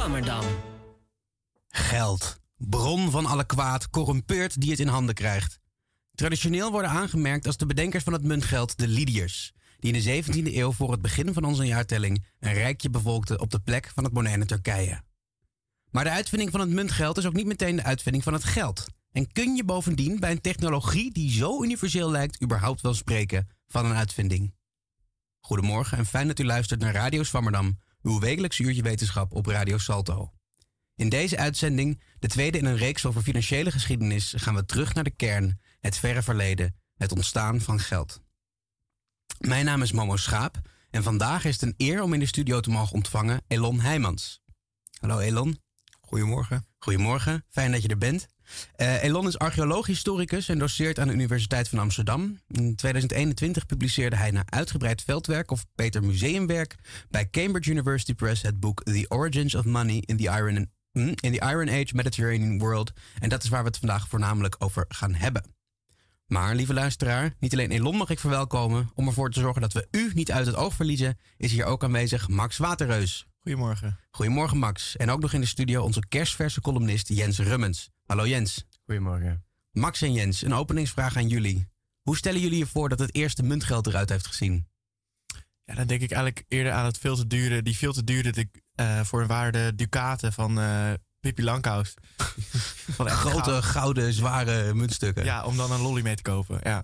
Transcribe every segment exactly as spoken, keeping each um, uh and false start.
Swammerdam. Geld. Bron van alle kwaad, corrumpeert die het in handen krijgt. Traditioneel worden aangemerkt als de bedenkers van het muntgeld de Lydiërs, die in de zeventiende eeuw voor het begin van onze jaartelling een rijkje bevolkten op de plek van het moderne Turkije. Maar de uitvinding van het muntgeld is ook niet meteen de uitvinding van het geld. En kun je bovendien bij een technologie die zo universeel lijkt überhaupt wel spreken van een uitvinding? Goedemorgen en fijn dat u luistert naar Radio Swammerdam, uw wekelijks uurtje wetenschap op Radio Salto. In deze uitzending, de tweede in een reeks over financiële geschiedenis, gaan we terug naar de kern, het verre verleden, het ontstaan van geld. Mijn naam is Momo Schaap en vandaag is het een eer om in de studio te mogen ontvangen Elon Heijmans. Hallo Elon. Goedemorgen. Goedemorgen, fijn dat je er bent. Uh, Elon is archeoloog-historicus en doceert aan de Universiteit van Amsterdam. In tweeduizend eenentwintig publiceerde hij na uitgebreid veldwerk of beter museumwerk bij Cambridge University Press het boek The Origins of Money in the Iron, in the Iron Age Mediterranean World. En dat is waar we het vandaag voornamelijk over gaan hebben. Maar, lieve luisteraar, niet alleen Elon mag ik verwelkomen. Om ervoor te zorgen dat we u niet uit het oog verliezen, is hier ook aanwezig Max Waterreus. Goedemorgen. Goedemorgen Max. En ook nog in de studio onze kerstverse columnist Jens Rummens. Hallo Jens. Goedemorgen. Max en Jens, een openingsvraag aan jullie. Hoe stellen jullie je voor dat het eerste muntgeld eruit heeft gezien? Ja, dan denk ik eigenlijk eerder aan het veel te dure, die veel te dure de, uh, voor waarde ducaten van uh, Pippi Langkous. Van grote, gouden, gouden, zware muntstukken. Ja, om dan een lolly mee te kopen. Ja.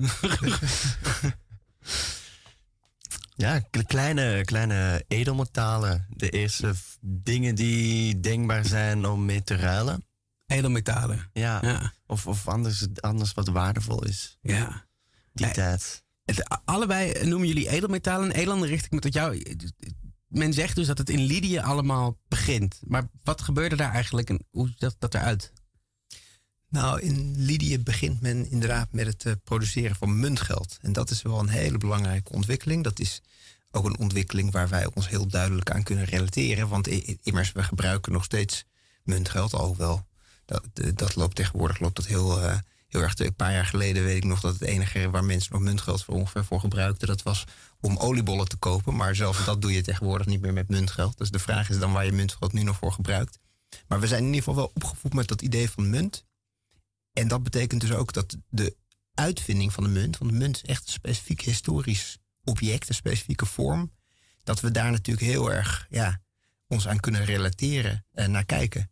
Ja, kleine, kleine edelmetalen. De eerste f- dingen die denkbaar zijn om mee te ruilen. Edelmetalen. Ja, ja. Of, of anders, anders wat waardevol is. Ja. Die ja. tijd. Het, allebei noemen jullie edelmetalen. Elan, richt ik me tot jou. Men zegt dus dat het in Lydië allemaal begint. Maar wat gebeurde daar eigenlijk en hoe ziet dat, dat eruit? Nou, in Lydië begint men inderdaad met het uh, produceren van muntgeld. En dat is wel een hele belangrijke ontwikkeling. Dat is ook een ontwikkeling waar wij ons heel duidelijk aan kunnen relateren. Want immers, we gebruiken nog steeds muntgeld. Alhoewel, dat, dat loopt tegenwoordig loopt dat heel, uh, heel erg. Een paar jaar geleden weet ik nog dat het enige waar mensen nog muntgeld voor ongeveer voor gebruikten, dat was om oliebollen te kopen. Maar zelfs dat doe je tegenwoordig niet meer met muntgeld. Dus de vraag is dan waar je muntgeld nu nog voor gebruikt. Maar we zijn in ieder geval wel opgevoed met dat idee van munt. En dat betekent dus ook dat de uitvinding van de munt, want de munt is echt een specifiek historisch object, een specifieke vorm, dat we daar natuurlijk heel erg ja, ons aan kunnen relateren en naar kijken.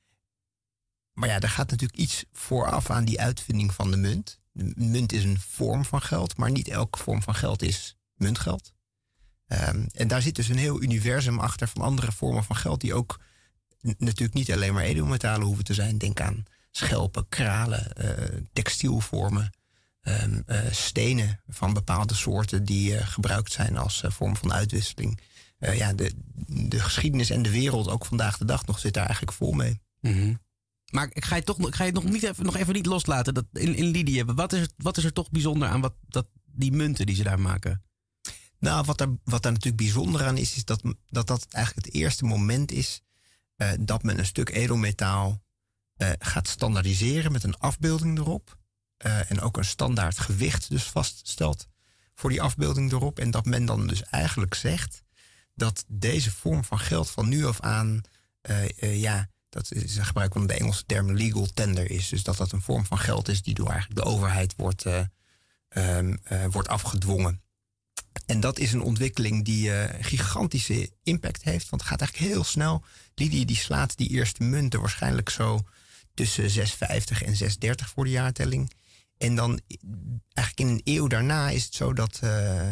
Maar ja, er gaat natuurlijk iets vooraf aan die uitvinding van de munt. De munt is een vorm van geld, maar niet elke vorm van geld is muntgeld. Um, en daar zit dus een heel universum achter van andere vormen van geld die ook n- natuurlijk niet alleen maar edelmetalen hoeven te zijn. Denk aan schelpen, kralen, uh, textielvormen, um, uh, stenen van bepaalde soorten die uh, gebruikt zijn als uh, vorm van uitwisseling. Uh, ja, de, de geschiedenis en de wereld, ook vandaag de dag nog, zit daar eigenlijk vol mee. Mm-hmm. Maar ik ga je toch ik ga je nog, niet even, nog even niet loslaten. Dat in, in Lydië, wat is, er, wat is er toch bijzonder aan wat, dat, die munten die ze daar maken? Nou, wat daar, wat daar natuurlijk bijzonder aan is, is dat dat, dat eigenlijk het eerste moment is uh, dat men een stuk edelmetaal Uh, gaat standaardiseren met een afbeelding erop. Uh, en ook een standaard gewicht dus vaststelt voor die afbeelding erop. En dat men dan dus eigenlijk zegt dat deze vorm van geld van nu af aan, uh, uh, ja, dat is een gebruik van de Engelse term legal tender is. Dus dat dat een vorm van geld is die door eigenlijk de overheid wordt, uh, um, uh, wordt afgedwongen. En dat is een ontwikkeling die uh, gigantische impact heeft. Want het gaat eigenlijk heel snel. Lydië die slaat die eerste munten waarschijnlijk zo tussen zeshonderdvijftig en zeshonderddertig voor de jaartelling. En dan eigenlijk in een eeuw daarna is het zo dat, uh,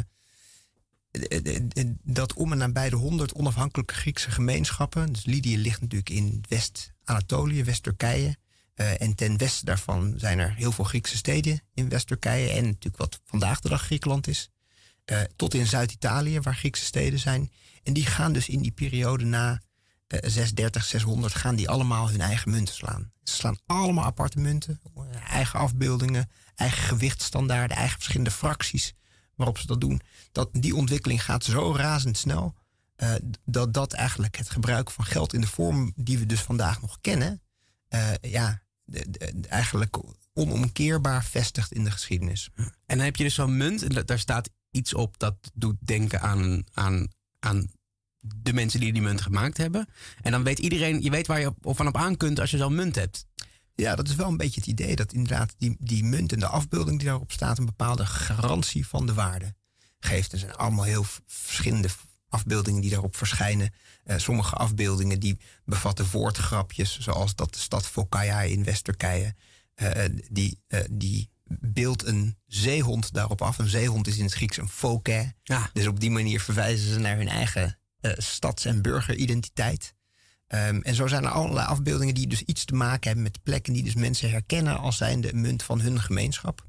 dat om en nabij de honderd onafhankelijke Griekse gemeenschappen. Dus Lydië ligt natuurlijk in West-Anatolië, West-Turkije. Uh, en ten westen daarvan zijn er heel veel Griekse steden in West-Turkije. En natuurlijk wat vandaag de dag Griekenland is. Uh, tot in Zuid-Italië, waar Griekse steden zijn. En die gaan dus in die periode na uh, zeshonderddertig, zeshonderd... gaan die allemaal hun eigen munten slaan. Ze slaan allemaal aparte munten. Eigen afbeeldingen, eigen gewichtsstandaarden, eigen verschillende fracties waarop ze dat doen. Dat, die ontwikkeling gaat zo razendsnel uh, dat dat eigenlijk het gebruik van geld in de vorm die we dus vandaag nog kennen, uh, ja, de, de, eigenlijk onomkeerbaar vestigt in de geschiedenis. En dan heb je dus zo'n munt en daar staat iets op dat doet denken aan, aan, aan de mensen die die munt gemaakt hebben. En dan weet iedereen, je weet waar je op, van op aan kunt als je zo'n munt hebt. Ja, dat is wel een beetje het idee dat inderdaad die, die munt en de afbeelding die daarop staat een bepaalde garantie van de waarde geeft. Er zijn allemaal heel verschillende afbeeldingen die daarop verschijnen. Uh, sommige afbeeldingen die bevatten woordgrapjes, zoals dat de stad Fokaya in West-Turkije, uh, die, uh, die beeldt een zeehond daarop af. Een zeehond is in het Grieks een foke. Ja. Dus op die manier verwijzen ze naar hun eigen uh, stads- en burgeridentiteit. Um, en zo zijn er allerlei afbeeldingen die dus iets te maken hebben met de plekken die dus mensen herkennen als zijnde een munt van hun gemeenschap.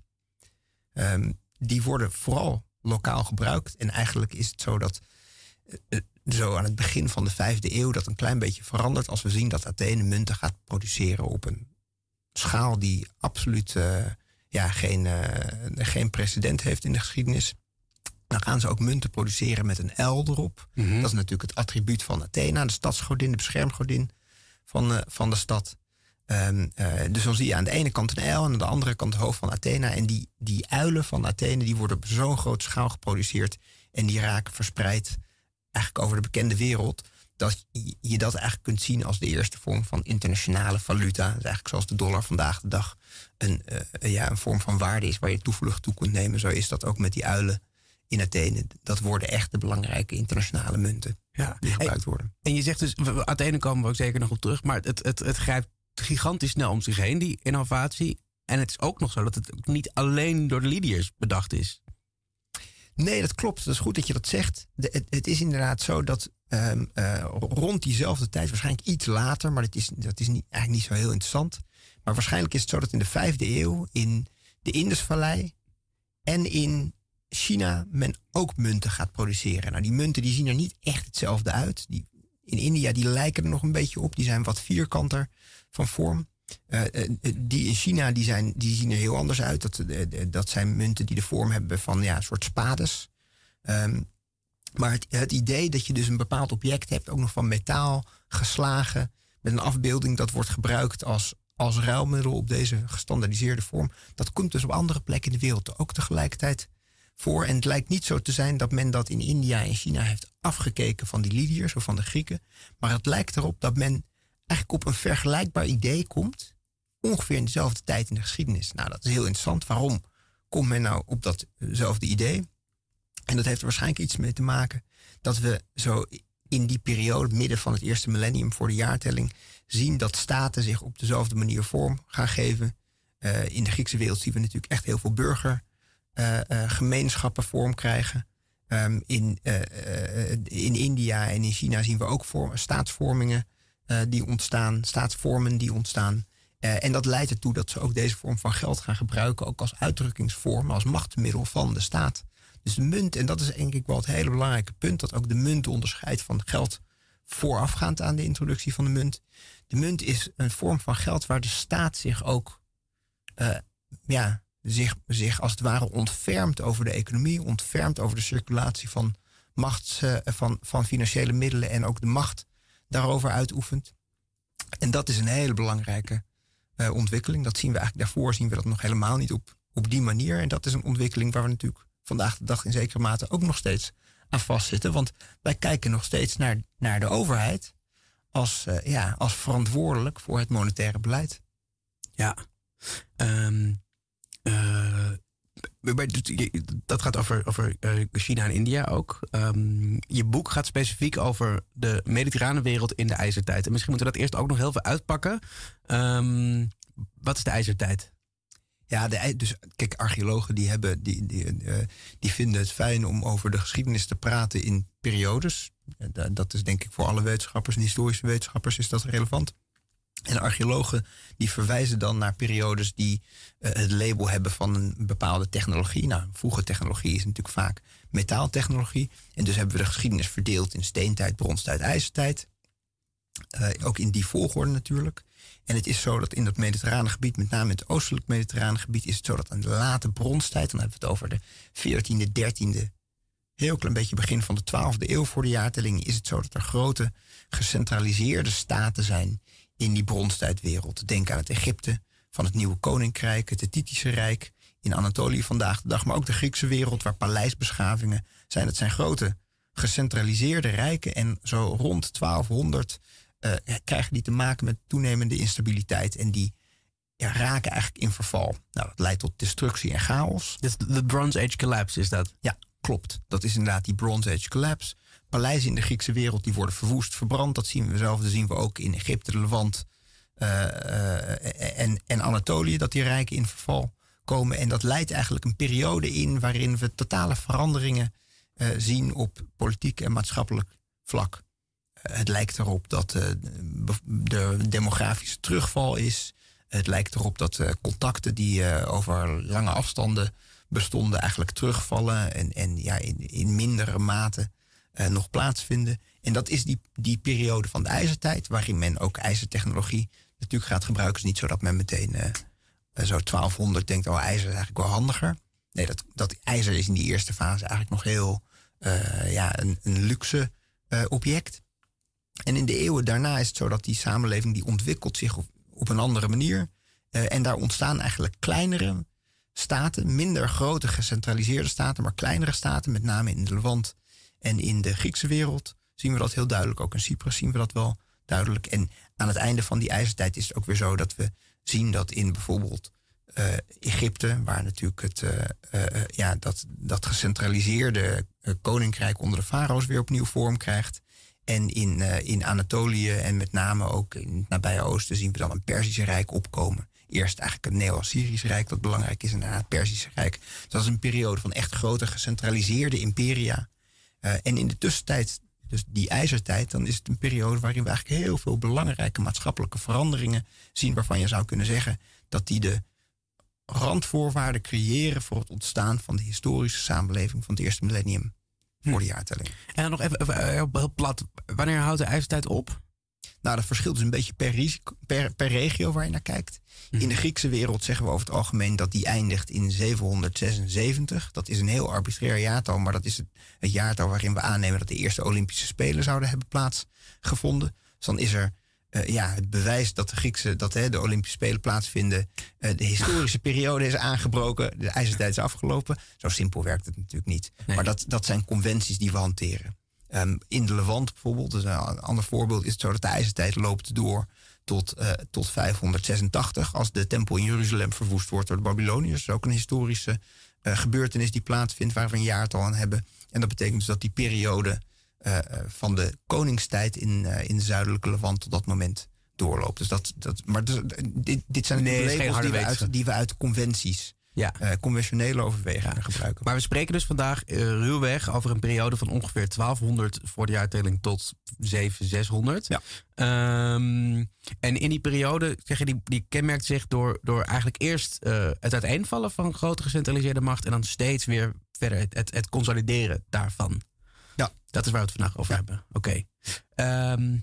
Um, die worden vooral lokaal gebruikt. En eigenlijk is het zo dat uh, zo aan het begin van de vijfde eeuw dat een klein beetje verandert als we zien dat Athene munten gaat produceren op een schaal die absoluut uh, ja, geen, uh, geen precedent heeft in de geschiedenis. Dan gaan ze ook munten produceren met een uil erop. Mm-hmm. Dat is natuurlijk het attribuut van Athena, de stadsgodin, de beschermgodin van, uh, van de stad. Um, uh, dus dan zie je aan de ene kant een uil en aan de andere kant het hoofd van Athena. En die, die uilen van Athene die worden op zo'n grote schaal geproduceerd en die raken verspreid eigenlijk over de bekende wereld, dat je dat eigenlijk kunt zien als de eerste vorm van internationale valuta. Dat is eigenlijk zoals de dollar vandaag de dag een, uh, ja, een vorm van waarde is waar je toevlucht toe kunt nemen. Zo is dat ook met die uilen in Athene. Dat worden echt de belangrijke internationale munten ja. die gebruikt worden. En je zegt dus, Athene komen we ook zeker nog op terug, maar het, het, het grijpt gigantisch snel om zich heen, die innovatie. En het is ook nog zo dat het ook niet alleen door de Lydiërs bedacht is. Nee, dat klopt. Dat is goed dat je dat zegt. De, het, het is inderdaad zo dat um, uh, rond diezelfde tijd, waarschijnlijk iets later, maar dat is, dat is niet, eigenlijk niet zo heel interessant. Maar waarschijnlijk is het zo dat in de vijfde eeuw in de Indusvallei en in China men ook munten gaat produceren. Nou, die munten die zien er niet echt hetzelfde uit. Die, in India die lijken er nog een beetje op. Die zijn wat vierkanter van vorm. Uh, uh, die in China die zijn, die zien er heel anders uit. Dat, uh, dat zijn munten die de vorm hebben van ja, een soort spades. Um, maar het, het idee dat je dus een bepaald object hebt, ook nog van metaal, geslagen, met een afbeelding dat wordt gebruikt als, als ruilmiddel op deze gestandaardiseerde vorm, dat komt dus op andere plekken in de wereld ook tegelijkertijd voor. En het lijkt niet zo te zijn dat men dat in India en China heeft afgekeken van die Lydiërs of van de Grieken. Maar het lijkt erop dat men eigenlijk op een vergelijkbaar idee komt, ongeveer in dezelfde tijd in de geschiedenis. Nou, dat is heel interessant. Waarom komt men nou op datzelfde idee? En dat heeft er waarschijnlijk iets mee te maken dat we zo in die periode, het midden van het eerste millennium voor de jaartelling, zien dat staten zich op dezelfde manier vorm gaan geven. Uh, in de Griekse wereld zien we natuurlijk echt heel veel burgergemeenschappen uh, uh, vorm krijgen. Um, in, uh, uh, in India en in China zien we ook vorm, staatsvormingen uh, die ontstaan, staatsvormen die ontstaan. Uh, en dat leidt ertoe dat ze ook deze vorm van geld gaan gebruiken, ook als uitdrukkingsvorm, als machtsmiddel van de staat. Dus de munt, en dat is denk ik wel het hele belangrijke punt, dat ook de munt onderscheidt van geld voorafgaand aan de introductie van de munt. De munt is een vorm van geld waar de staat zich ook uh, ja, zich, zich als het ware ontfermt over de economie, ontfermt over de circulatie van macht, uh, van, van financiële middelen en ook de macht daarover uitoefent. En dat is een hele belangrijke uh, ontwikkeling. Dat zien we eigenlijk daarvoor, zien we dat nog helemaal niet op, op die manier. En dat is een ontwikkeling waar we natuurlijk vandaag de dag in zekere mate ook nog steeds aan vastzitten. Want wij kijken nog steeds naar, naar de overheid als, uh, ja, als verantwoordelijk voor het monetaire beleid. Ja, um, uh, dat gaat over, over China en India ook. Um, je boek gaat specifiek over de mediterrane wereld in de ijzertijd. En misschien moeten we dat eerst ook nog heel veel uitpakken. Um, wat is de ijzertijd? Ja, de, dus kijk, archeologen die hebben, die, die, uh, die vinden het fijn om over de geschiedenis te praten in periodes. Uh, dat is denk ik voor alle wetenschappers en historische wetenschappers is dat relevant. En archeologen die verwijzen dan naar periodes die uh, het label hebben van een bepaalde technologie. Nou, vroege technologie is natuurlijk vaak metaaltechnologie. En dus hebben we de geschiedenis verdeeld in steentijd, bronstijd, ijzertijd. Uh, ook in die volgorde natuurlijk. En het is zo dat in dat mediterrane gebied, met name in het oostelijk mediterrane gebied, is het zo dat aan de late bronstijd, dan hebben we het over de veertiende, dertiende, heel klein beetje begin van de twaalfde eeuw voor de jaartelling, is het zo dat er grote gecentraliseerde staten zijn in die bronstijdwereld. Denk aan het Egypte van het Nieuwe Koninkrijk, het Hittitische Rijk, in Anatolië vandaag de dag, maar ook de Griekse wereld, waar paleisbeschavingen zijn. Het zijn grote gecentraliseerde rijken. En zo rond twaalfhonderd uh, krijgen die te maken met toenemende instabiliteit. En die ja, raken eigenlijk in verval. Nou, dat leidt tot destructie en chaos. Dus de Bronze Age collapse is dat? Ja, klopt. Dat is inderdaad die Bronze Age collapse. Paleizen in de Griekse wereld die worden verwoest, verbrand. Dat zien we zelf. Dat zien we ook in Egypte, de Levant uh, uh, en, en Anatolië. Dat die rijken in verval komen. En dat leidt eigenlijk een periode in waarin we totale veranderingen uh, zien op politiek en maatschappelijk vlak. Uh, het lijkt erop dat uh, de demografische terugval is. Het lijkt erop dat uh, contacten die uh, over lange afstanden bestonden eigenlijk terugvallen. En, en ja, in, in mindere mate uh, nog plaatsvinden. En dat is die, die periode van de ijzertijd, waarin men ook ijzertechnologie natuurlijk gaat gebruiken. Dus niet zo dat men meteen uh, zo twaalfhonderd denkt, oh, ijzer is eigenlijk wel handiger. Nee, dat, dat ijzer is in die eerste fase eigenlijk nog heel uh, ja, een, een luxe uh, object. En in de eeuwen daarna is het zo dat die samenleving die ontwikkelt zich op, op een andere manier. Uh, en daar ontstaan eigenlijk kleinere staten, minder grote gecentraliseerde staten, maar kleinere staten, met name in de Levant en in de Griekse wereld zien we dat heel duidelijk. Ook in Cyprus zien we dat wel duidelijk. En aan het einde van die ijzertijd is het ook weer zo dat we zien dat in bijvoorbeeld uh, Egypte, waar natuurlijk het, uh, uh, ja, dat, dat gecentraliseerde uh, koninkrijk onder de farao's weer opnieuw vorm krijgt. En in, uh, in Anatolië en met name ook in het nabije Oosten zien we dan een Perzische Rijk opkomen. Eerst eigenlijk een Neo-Assyrisch Rijk dat belangrijk is en daarna het Perzische Rijk. Dus dat is een periode van echt grote gecentraliseerde imperia. Uh, en in de tussentijd, dus die ijzertijd, dan is het een periode waarin we eigenlijk heel veel belangrijke maatschappelijke veranderingen zien, waarvan je zou kunnen zeggen dat die de randvoorwaarden creëren voor het ontstaan van de historische samenleving van het eerste millennium voor de jaartelling. En dan nog even, even heel plat, wanneer houdt de ijzertijd op? Nou, dat verschilt dus een beetje per, risico, per, per regio waar je naar kijkt. Mm. In de Griekse wereld zeggen we over het algemeen dat die eindigt in zevenhonderdzesenzeventig. Dat is een heel arbitrair jaartal, maar dat is het, het jaartal waarin we aannemen dat de eerste Olympische Spelen zouden hebben plaatsgevonden. Dus dan is er uh, ja, het bewijs dat de Griekse, dat hè, de Olympische Spelen plaatsvinden. Uh, de historische periode is aangebroken, de ijzertijd is afgelopen. Zo simpel werkt het natuurlijk niet. Nee. Maar dat, dat zijn conventies die we hanteren. Um, in de Levant bijvoorbeeld, dus een ander voorbeeld, is het zo dat de ijzertijd loopt door tot, uh, tot vijfhonderdzesentachtig. Als de tempel in Jeruzalem verwoest wordt door de Babyloniërs. Dat is ook een historische uh, gebeurtenis die plaatsvindt waar we een jaartal aan hebben. En dat betekent dus dat die periode uh, van de koningstijd in, uh, in de zuidelijke Levant tot dat moment doorloopt. Dus dat, dat, maar dus, dit, dit zijn nee, labels die we, uit, die we uit conventies, ja. uh, conventionele overwegingen ja. gebruiken. Maar we spreken dus vandaag uh, ruwweg over een periode van ongeveer twaalfhonderd voor de jaartelling tot zeventienhonderd, zeshonderd. Ja. Um, en in die periode, zeg je, die, die kenmerkt zich door, door eigenlijk eerst uh, het uiteenvallen van grote gecentraliseerde macht en dan steeds weer verder het, het, het consolideren daarvan. Ja. Dat is waar we het vandaag over ja. hebben. Oké. Okay. Um,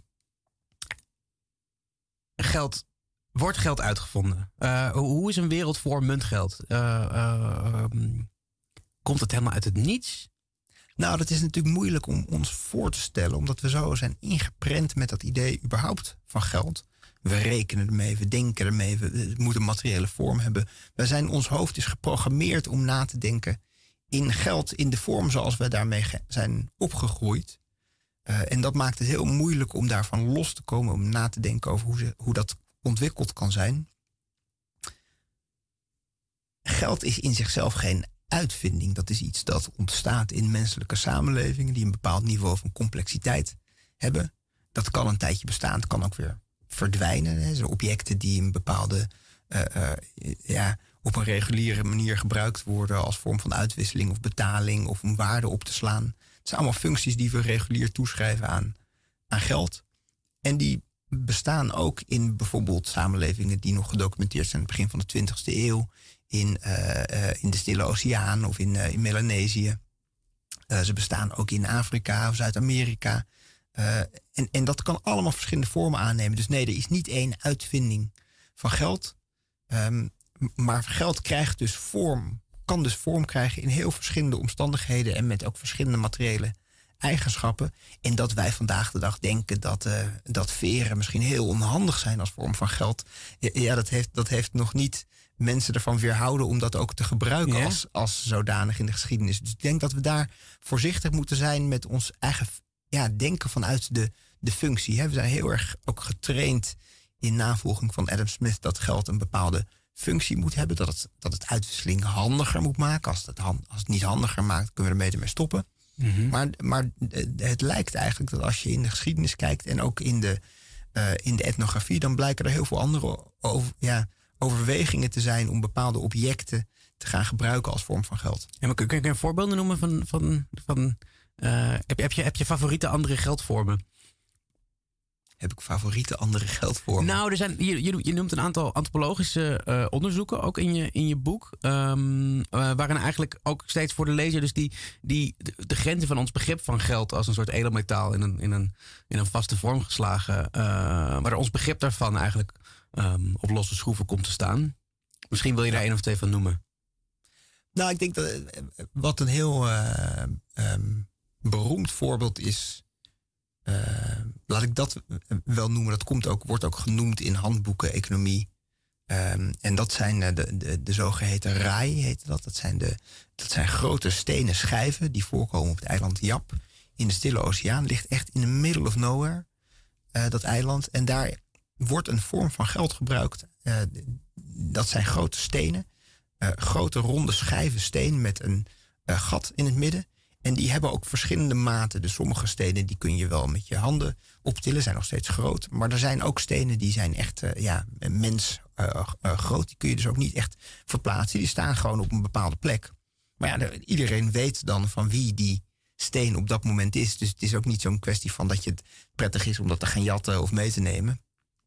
geld... Wordt geld uitgevonden? Uh, hoe is een wereld voor muntgeld? Uh, uh, um, komt het helemaal uit het niets? Nou, dat is natuurlijk moeilijk om ons voor te stellen, omdat we zo zijn ingeprent met dat idee überhaupt van geld. We rekenen ermee, we denken ermee, we, we moeten een materiële vorm hebben. Wij zijn, ons hoofd is geprogrammeerd om na te denken in geld, in de vorm zoals we daarmee ge- zijn opgegroeid. Uh, en dat maakt het heel moeilijk om daarvan los te komen, om na te denken over hoe, ze, hoe dat ontwikkeld kan zijn. Geld is in zichzelf geen uitvinding. Dat is iets dat ontstaat in menselijke samenlevingen die een bepaald niveau van complexiteit hebben. Dat kan een tijdje bestaan, het kan ook weer verdwijnen. Hè. Zo objecten die een bepaalde uh, uh, ja, op een reguliere manier gebruikt worden als vorm van uitwisseling of betaling of om waarde op te slaan. Het zijn allemaal functies die we regulier toeschrijven aan, aan geld. En die bestaan ook in bijvoorbeeld samenlevingen die nog gedocumenteerd zijn in het begin van de twintigste eeuw. In, uh, uh, in de Stille Oceaan of in, uh, in Melanesië. Uh, ze bestaan ook in Afrika of Zuid-Amerika. Uh, en, en dat kan allemaal verschillende vormen aannemen. Dus nee, er is niet één uitvinding van geld. Um, maar geld krijgt dus vorm, kan dus vorm krijgen in heel verschillende omstandigheden en met ook verschillende materiële eigenschappen. En dat wij vandaag de dag denken dat, uh, dat veren misschien heel onhandig zijn als vorm van geld. Ja, ja dat, heeft, dat heeft nog niet mensen ervan weerhouden om dat ook te gebruiken Ja? als, als zodanig in de geschiedenis. Dus ik denk dat we daar voorzichtig moeten zijn met ons eigen ja, denken vanuit de, de functie. Hè. We zijn heel erg ook getraind in navolging van Adam Smith dat geld een bepaalde functie moet hebben. Dat het, dat het uitwisseling handiger moet maken. Als het, hand, als het niet handiger maakt, kunnen we er beter mee stoppen. Mm-hmm. Maar, maar het lijkt eigenlijk dat als je in de geschiedenis kijkt en ook in de, uh, in de etnografie, dan blijken er heel veel andere over, ja, overwegingen te zijn om bepaalde objecten te gaan gebruiken als vorm van geld. Ja, maar kun, kun je een voorbeelden noemen van... van, van uh, heb, je, heb, je, heb je favoriete andere geldvormen? Heb ik favoriete andere geldvormen? Nou, er zijn, je, je, je noemt een aantal antropologische uh, onderzoeken, ook in je, in je boek. Um, uh, waarin eigenlijk ook steeds voor de lezer dus die, die, de, de grenzen van ons begrip van geld als een soort edelmetaal in een, in een, in een vaste vorm geslagen. Uh, waar ons begrip daarvan eigenlijk um, op losse schroeven komt te staan. Misschien wil je daar één of twee van noemen. Nou, ik denk dat wat een heel uh, um, beroemd voorbeeld is. Uh, laat ik dat wel noemen. Dat komt ook, wordt ook genoemd in handboeken economie. Um, en dat zijn de, de, de zogeheten rai, heette dat. Dat zijn, de, dat zijn grote stenen schijven die voorkomen op het eiland Yap. In de Stille Oceaan. Ligt echt in the middle of nowhere, uh, dat eiland. En daar wordt een vorm van geld gebruikt. Uh, dat zijn grote stenen. Uh, grote ronde schijven steen met een uh, gat in het midden. En die hebben ook verschillende maten. Dus sommige stenen die kun je wel met je handen optillen, zijn nog steeds groot. Maar er zijn ook stenen die zijn echt uh, ja, mens uh, uh, groot. Die kun je dus ook niet echt verplaatsen. Die staan gewoon op een bepaalde plek. Maar ja, de, iedereen weet dan van wie die steen op dat moment is. Dus het is ook niet zo'n kwestie van dat je het prettig is om dat te gaan jatten of mee te nemen.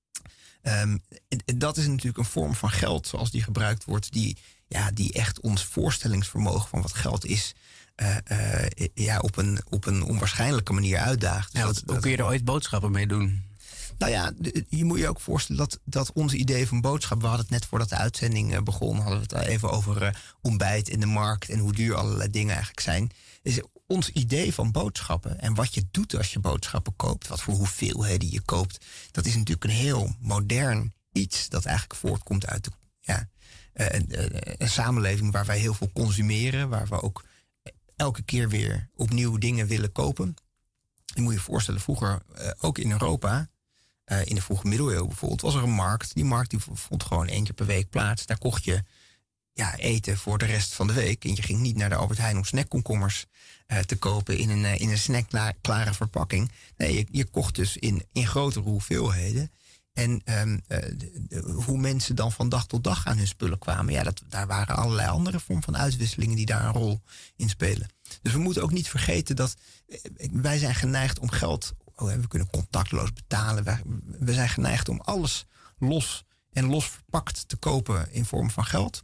Um, dat is natuurlijk een vorm van geld zoals die gebruikt wordt. Die, ja, die echt ons voorstellingsvermogen van wat geld is... Uh, uh, ja, op een, op een onwaarschijnlijke manier uitdaagt. Dus ja, dat, hoe kun je er ooit boodschappen mee doen? Nou ja, je moet je ook voorstellen dat, dat ons idee van boodschap... we hadden het net voordat de uitzending begon... hadden we het even over uh, ontbijt in de markt... en hoe duur allerlei dingen eigenlijk zijn. Dus ons idee van boodschappen en wat je doet als je boodschappen koopt... wat voor hoeveelheden je koopt... dat is natuurlijk een heel modern iets... dat eigenlijk voortkomt uit de, ja, uh, een, uh, een samenleving waar wij heel veel consumeren... waar we ook elke keer weer opnieuw dingen willen kopen. Je moet je voorstellen, vroeger uh, ook in Europa... Uh, in de vroege middeleeuwen bijvoorbeeld, was er een markt. Die markt die vond gewoon één keer per week plaats. Daar kocht je ja, eten voor de rest van de week. En je ging niet naar de Albert Heijn om snackkomkommers uh, te kopen... in een, uh, in een snackklare verpakking. Nee, je, je kocht dus in, in grotere hoeveelheden... En um, uh, de, de, hoe mensen dan van dag tot dag aan hun spullen kwamen... ja, dat, daar waren allerlei andere vormen van uitwisselingen... die daar een rol in spelen. Dus we moeten ook niet vergeten dat... wij zijn geneigd om geld... Oh, we kunnen contactloos betalen. Wij, we zijn geneigd om alles los en los verpakt te kopen... in vorm van geld.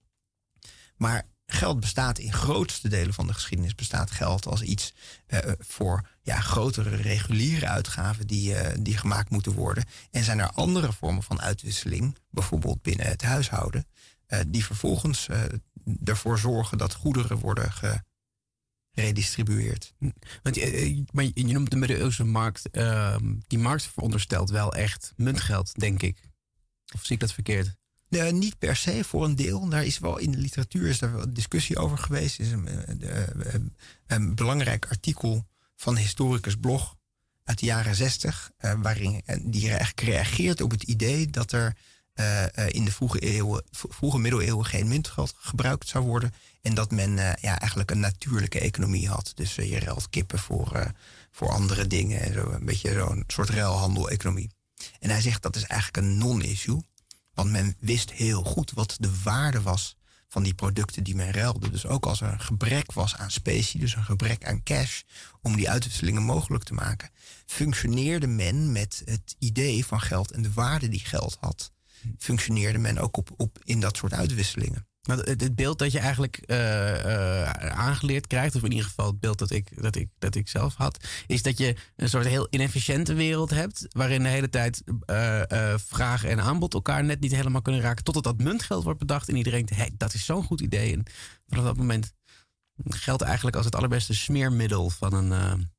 Maar geld bestaat in grootste delen van de geschiedenis... bestaat geld als iets uh, voor ja, grotere reguliere uitgaven... Die, uh, die gemaakt moeten worden. En zijn er andere vormen van uitwisseling... bijvoorbeeld binnen het huishouden... Uh, die vervolgens uh, ervoor zorgen dat goederen worden geredistribueerd. Want, uh, maar je noemt de middeleeuwse markt. Uh, die markt veronderstelt wel echt muntgeld, denk ik. Of zie ik dat verkeerd? Uh, niet per se, voor een deel. Daar is wel in de literatuur is daar wel discussie over geweest. Er is een, een, een, een belangrijk artikel van de historicus Blog uit de jaren zestig... Uh, waarin die eigenlijk reageert op het idee dat er uh, in de vroege, eeuwen, vroege middeleeuwen geen muntgeld gebruikt zou worden... en dat men uh, ja, eigenlijk een natuurlijke economie had. Dus uh, je ruilt kippen voor, uh, voor andere dingen. En zo, een beetje zo'n soort ruilhandel-economie. En hij zegt dat is eigenlijk een non-issue... Want men wist heel goed wat de waarde was van die producten die men ruilde. Dus ook als er een gebrek was aan specie, dus een gebrek aan cash... om die uitwisselingen mogelijk te maken... functioneerde men met het idee van geld en de waarde die geld had... functioneerde men ook op, op in dat soort uitwisselingen. Nou, het, het beeld dat je eigenlijk uh, uh, aangeleerd krijgt... of in ieder geval het beeld dat ik, dat, ik, dat ik zelf had... is dat je een soort heel inefficiënte wereld hebt... waarin de hele tijd uh, uh, vraag en aanbod elkaar net niet helemaal kunnen raken... totdat dat muntgeld wordt bedacht en iedereen denkt... Hey, dat is zo'n goed idee. En vanaf dat moment geldt eigenlijk als het allerbeste smeermiddel... van een, uh,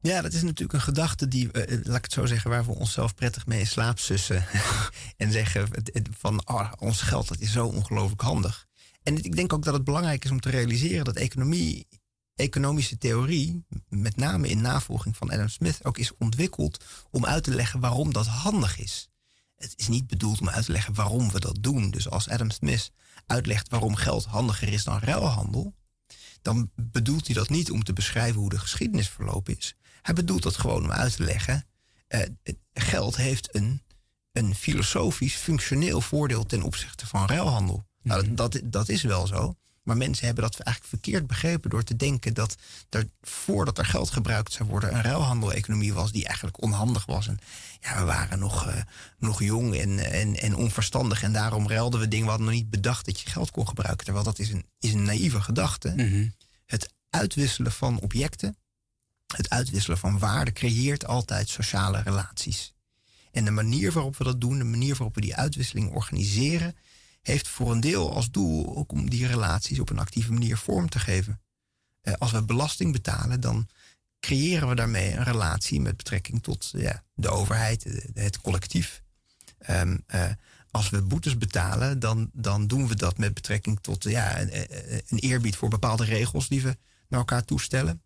Ja, dat is natuurlijk een gedachte die, uh, laat ik het zo zeggen, waar we onszelf prettig mee in slaap sussen. En zeggen van, oh, ons geld, dat is zo ongelooflijk handig. En ik denk ook dat het belangrijk is om te realiseren dat economie, economische theorie, met name in navolging van Adam Smith, ook is ontwikkeld om uit te leggen waarom dat handig is. Het is niet bedoeld om uit te leggen waarom we dat doen. Dus als Adam Smith uitlegt waarom geld handiger is dan ruilhandel, dan bedoelt hij dat niet om te beschrijven hoe de geschiedenis verlopen is. Hij bedoelt dat gewoon om uit te leggen, uh, geld heeft een, een filosofisch, functioneel voordeel ten opzichte van ruilhandel. Mm-hmm. Nou, dat, dat, dat is wel zo. Maar mensen hebben dat eigenlijk verkeerd begrepen door te denken dat er, voordat er geld gebruikt zou worden, een ruilhandel-economie was die eigenlijk onhandig was. En ja, we waren nog, uh, nog jong en, en, en onverstandig en daarom ruilden we dingen. We hadden nog niet bedacht dat je geld kon gebruiken. Terwijl dat is een, is een naïeve gedachte. Mm-hmm. Het uitwisselen van objecten, het uitwisselen van waarde creëert altijd sociale relaties. En de manier waarop we dat doen, de manier waarop we die uitwisseling organiseren, heeft voor een deel als doel ook om die relaties op een actieve manier vorm te geven. Uh, als we belasting betalen, dan creëren we daarmee een relatie met betrekking tot ja, de overheid, de, het collectief. Um, uh, als we boetes betalen, dan, dan doen we dat met betrekking tot ja, een, een eerbied voor bepaalde regels die we naar elkaar toestellen.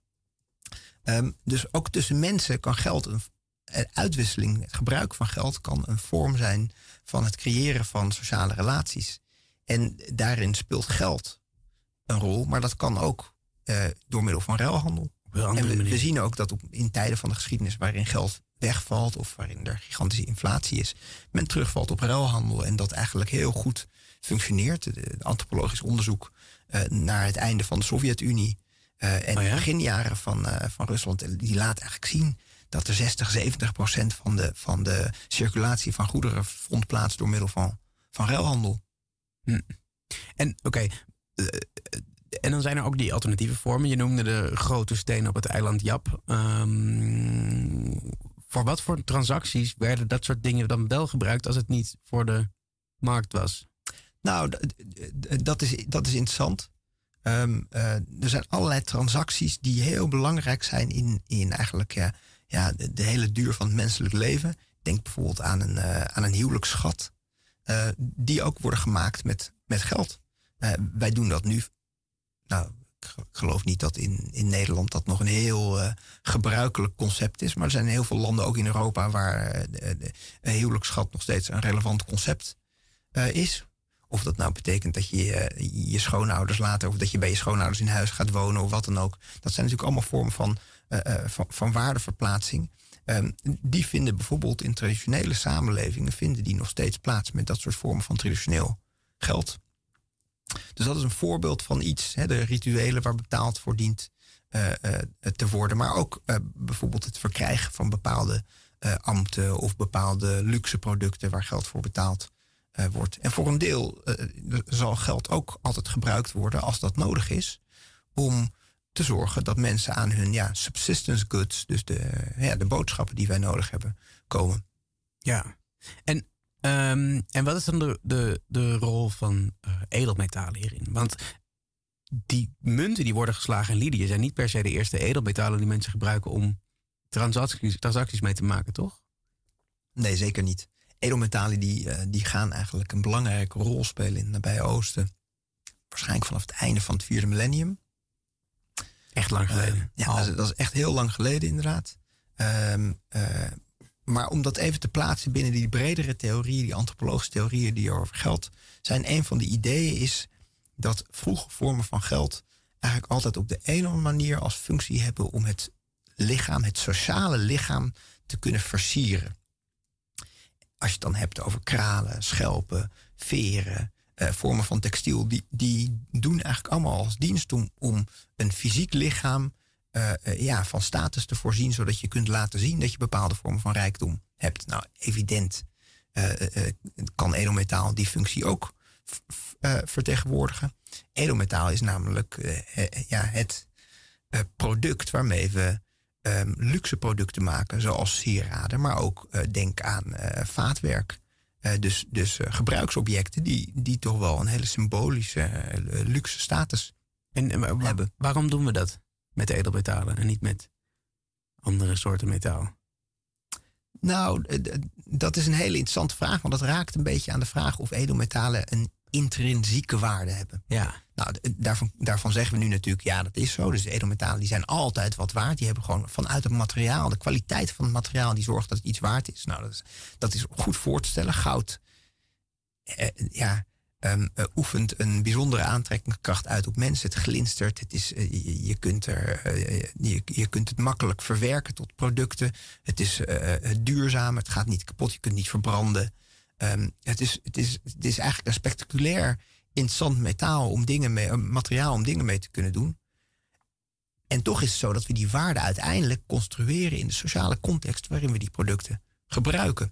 Um, dus ook tussen mensen kan geld, een, een uitwisseling, het gebruik van geld kan een vorm zijn van het creëren van sociale relaties. En daarin speelt geld een rol, maar dat kan ook uh, door middel van ruilhandel. En we, we zien ook dat op, in tijden van de geschiedenis waarin geld wegvalt of waarin er gigantische inflatie is, men terugvalt op ruilhandel en dat eigenlijk heel goed functioneert. De, de antropologisch onderzoek uh, naar het einde van de Sovjet-Unie uh, en oh ja? de beginjaren van, uh, van Rusland, die laat eigenlijk zien dat er zestig, zeventig procent van de, van de circulatie van goederen vond plaats door middel van, van ruilhandel. Hm. En oké, okay, uh, en dan zijn er ook die alternatieve vormen. Je noemde de grote steen op het eiland Yap. Um, voor wat voor transacties werden dat soort dingen dan wel gebruikt als het niet voor de markt was? Nou, d- d- dat is, dat is interessant. Um, uh, er zijn allerlei transacties die heel belangrijk zijn in, in eigenlijk ja, ja, de, de hele duur van het menselijk leven. Denk bijvoorbeeld aan een, uh, aan een huwelijksschat. Uh, die ook worden gemaakt met, met geld. Uh, wij doen dat nu. Nou, ik geloof niet dat in, in Nederland dat nog een heel uh, gebruikelijk concept is. Maar er zijn heel veel landen, ook in Europa, waar uh, de, de, een huwelijksschat nog steeds een relevant concept uh, is. Of dat nou betekent dat je uh, je schoonouders later, of dat je bij je schoonouders in huis gaat wonen of wat dan ook. Dat zijn natuurlijk allemaal vormen van, uh, uh, van, van waardeverplaatsing. Um, die vinden bijvoorbeeld in traditionele samenlevingen vinden die nog steeds plaats met dat soort vormen van traditioneel geld. Dus dat is een voorbeeld van iets, hè, de rituelen waar betaald voor dient uh, uh, te worden. Maar ook uh, bijvoorbeeld het verkrijgen van bepaalde uh, ambten of bepaalde luxe producten waar geld voor betaald uh, wordt. En voor een deel uh, zal geld ook altijd gebruikt worden als dat nodig is om te zorgen dat mensen aan hun ja, subsistence goods, dus de, ja, de boodschappen die wij nodig hebben, komen. Ja, en, um, en wat is dan de, de, de rol van uh, edelmetalen hierin? Want die munten die worden geslagen in Lydië zijn niet per se de eerste edelmetalen die mensen gebruiken om transacties, transacties mee te maken, toch? Nee, zeker niet. Edelmetalen die, uh, die gaan eigenlijk een belangrijke rol spelen in het Nabije Oosten. Waarschijnlijk vanaf het einde van het vierde millennium. Echt lang geleden. Uh, ja, dat is, dat is echt heel lang geleden inderdaad. Um, uh, maar om dat even te plaatsen binnen die bredere theorieën, die antropologische theorieën die over geld zijn, een van de ideeën is dat vroege vormen van geld eigenlijk altijd op de een of andere manier als functie hebben om het lichaam, het sociale lichaam, te kunnen versieren. Als je het dan hebt over kralen, schelpen, veren, Uh, vormen van textiel, die, die doen eigenlijk allemaal als dienst om, om een fysiek lichaam uh, uh, ja, van status te voorzien, zodat je kunt laten zien dat je bepaalde vormen van rijkdom hebt. Nou, evident uh, uh, kan edelmetaal die functie ook f- f- uh, vertegenwoordigen. Edelmetaal is namelijk uh, uh, ja, het uh, product waarmee we um, luxe producten maken, zoals sieraden, maar ook uh, denk aan uh, vaatwerk. Uh, dus dus uh, gebruiksobjecten die, die toch wel een hele symbolische uh, luxe status en, uh, wa- hebben. Waarom doen we dat met edelmetalen en niet met andere soorten metaal? Nou, dat is een hele interessante vraag. Want dat raakt een beetje aan de vraag of edelmetalen een intrinsieke waarde hebben. Ja. Nou, daarvan, daarvan zeggen we nu natuurlijk, ja, dat is zo. Dus de edelmetalen die zijn altijd wat waard. Die hebben gewoon vanuit het materiaal, de kwaliteit van het materiaal, die zorgt dat het iets waard is. Nou, dat is, dat is goed voor te stellen. Goud, eh, ja, um, uh, oefent een bijzondere aantrekkingskracht uit op mensen. Het glinstert. Het is, uh, je, je, kunt er, uh, je, je kunt het makkelijk verwerken tot producten. Het is uh, duurzaam. Het gaat niet kapot. Je kunt niet verbranden. Um, het, is, het, is, het is eigenlijk een spectaculair interessant metaal om dingen mee, materiaal om dingen mee te kunnen doen. En toch is het zo dat we die waarde uiteindelijk construeren in de sociale context waarin we die producten gebruiken.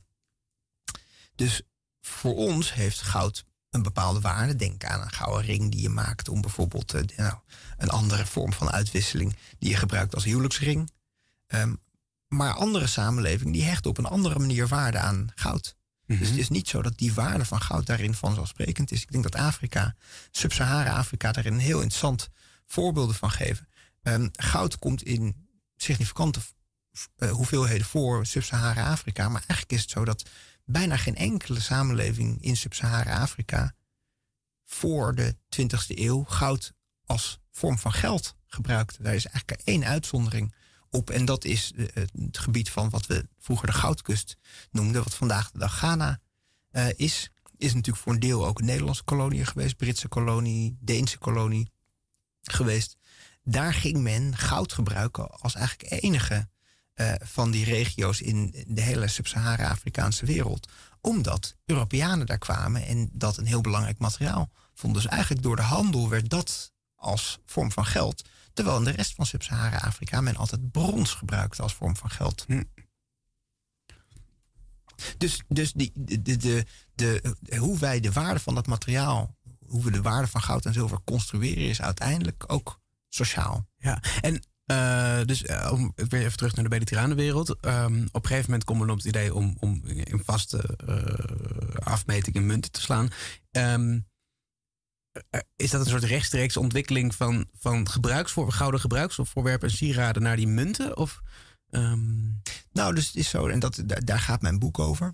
Dus voor ons heeft goud een bepaalde waarde. Denk aan een gouden ring die je maakt om bijvoorbeeld uh, nou, een andere vorm van uitwisseling die je gebruikt als huwelijksring. Um, maar andere samenlevingen die hechten op een andere manier waarde aan goud. Mm-hmm. Dus het is niet zo dat die waarde van goud daarin vanzelfsprekend is. Ik denk dat Afrika, Sub-Sahara-Afrika, daar een heel interessant voorbeelden van geven. Um, goud komt in significante uh, hoeveelheden voor Sub-Sahara-Afrika. Maar eigenlijk is het zo dat bijna geen enkele samenleving in Sub-Sahara-Afrika voor de twintigste eeuw goud als vorm van geld gebruikte. Daar is eigenlijk één uitzondering op. En dat is uh, het gebied van wat we vroeger de Goudkust noemden, wat vandaag de dag Ghana uh, is. Is natuurlijk voor een deel ook een Nederlandse kolonie geweest, Britse kolonie, Deense kolonie geweest. Daar ging men goud gebruiken als eigenlijk enige uh, van die regio's in de hele Sub-Sahara-Afrikaanse wereld. Omdat Europeanen daar kwamen en dat een heel belangrijk materiaal vonden. Dus eigenlijk door de handel werd dat als vorm van geld. Terwijl in de rest van Sub-Sahara-Afrika men altijd brons gebruikte als vorm van geld. Hm. Dus, dus die, de, de, de, de, hoe wij de waarde van dat materiaal, hoe we de waarde van goud en zilver construeren, is uiteindelijk ook sociaal. Ja, en uh, dus uh, om weer even terug naar de mediterrane wereld. Um, op een gegeven moment komen we op het idee om, om in vaste uh, afmeting in munten te slaan. Um, Is dat een soort rechtstreeks ontwikkeling van, van gebruiksvoor, gouden gebruiksvoorwerpen en sieraden naar die munten? Of, um... Nou, dus het is zo, en dat, daar, daar gaat mijn boek over.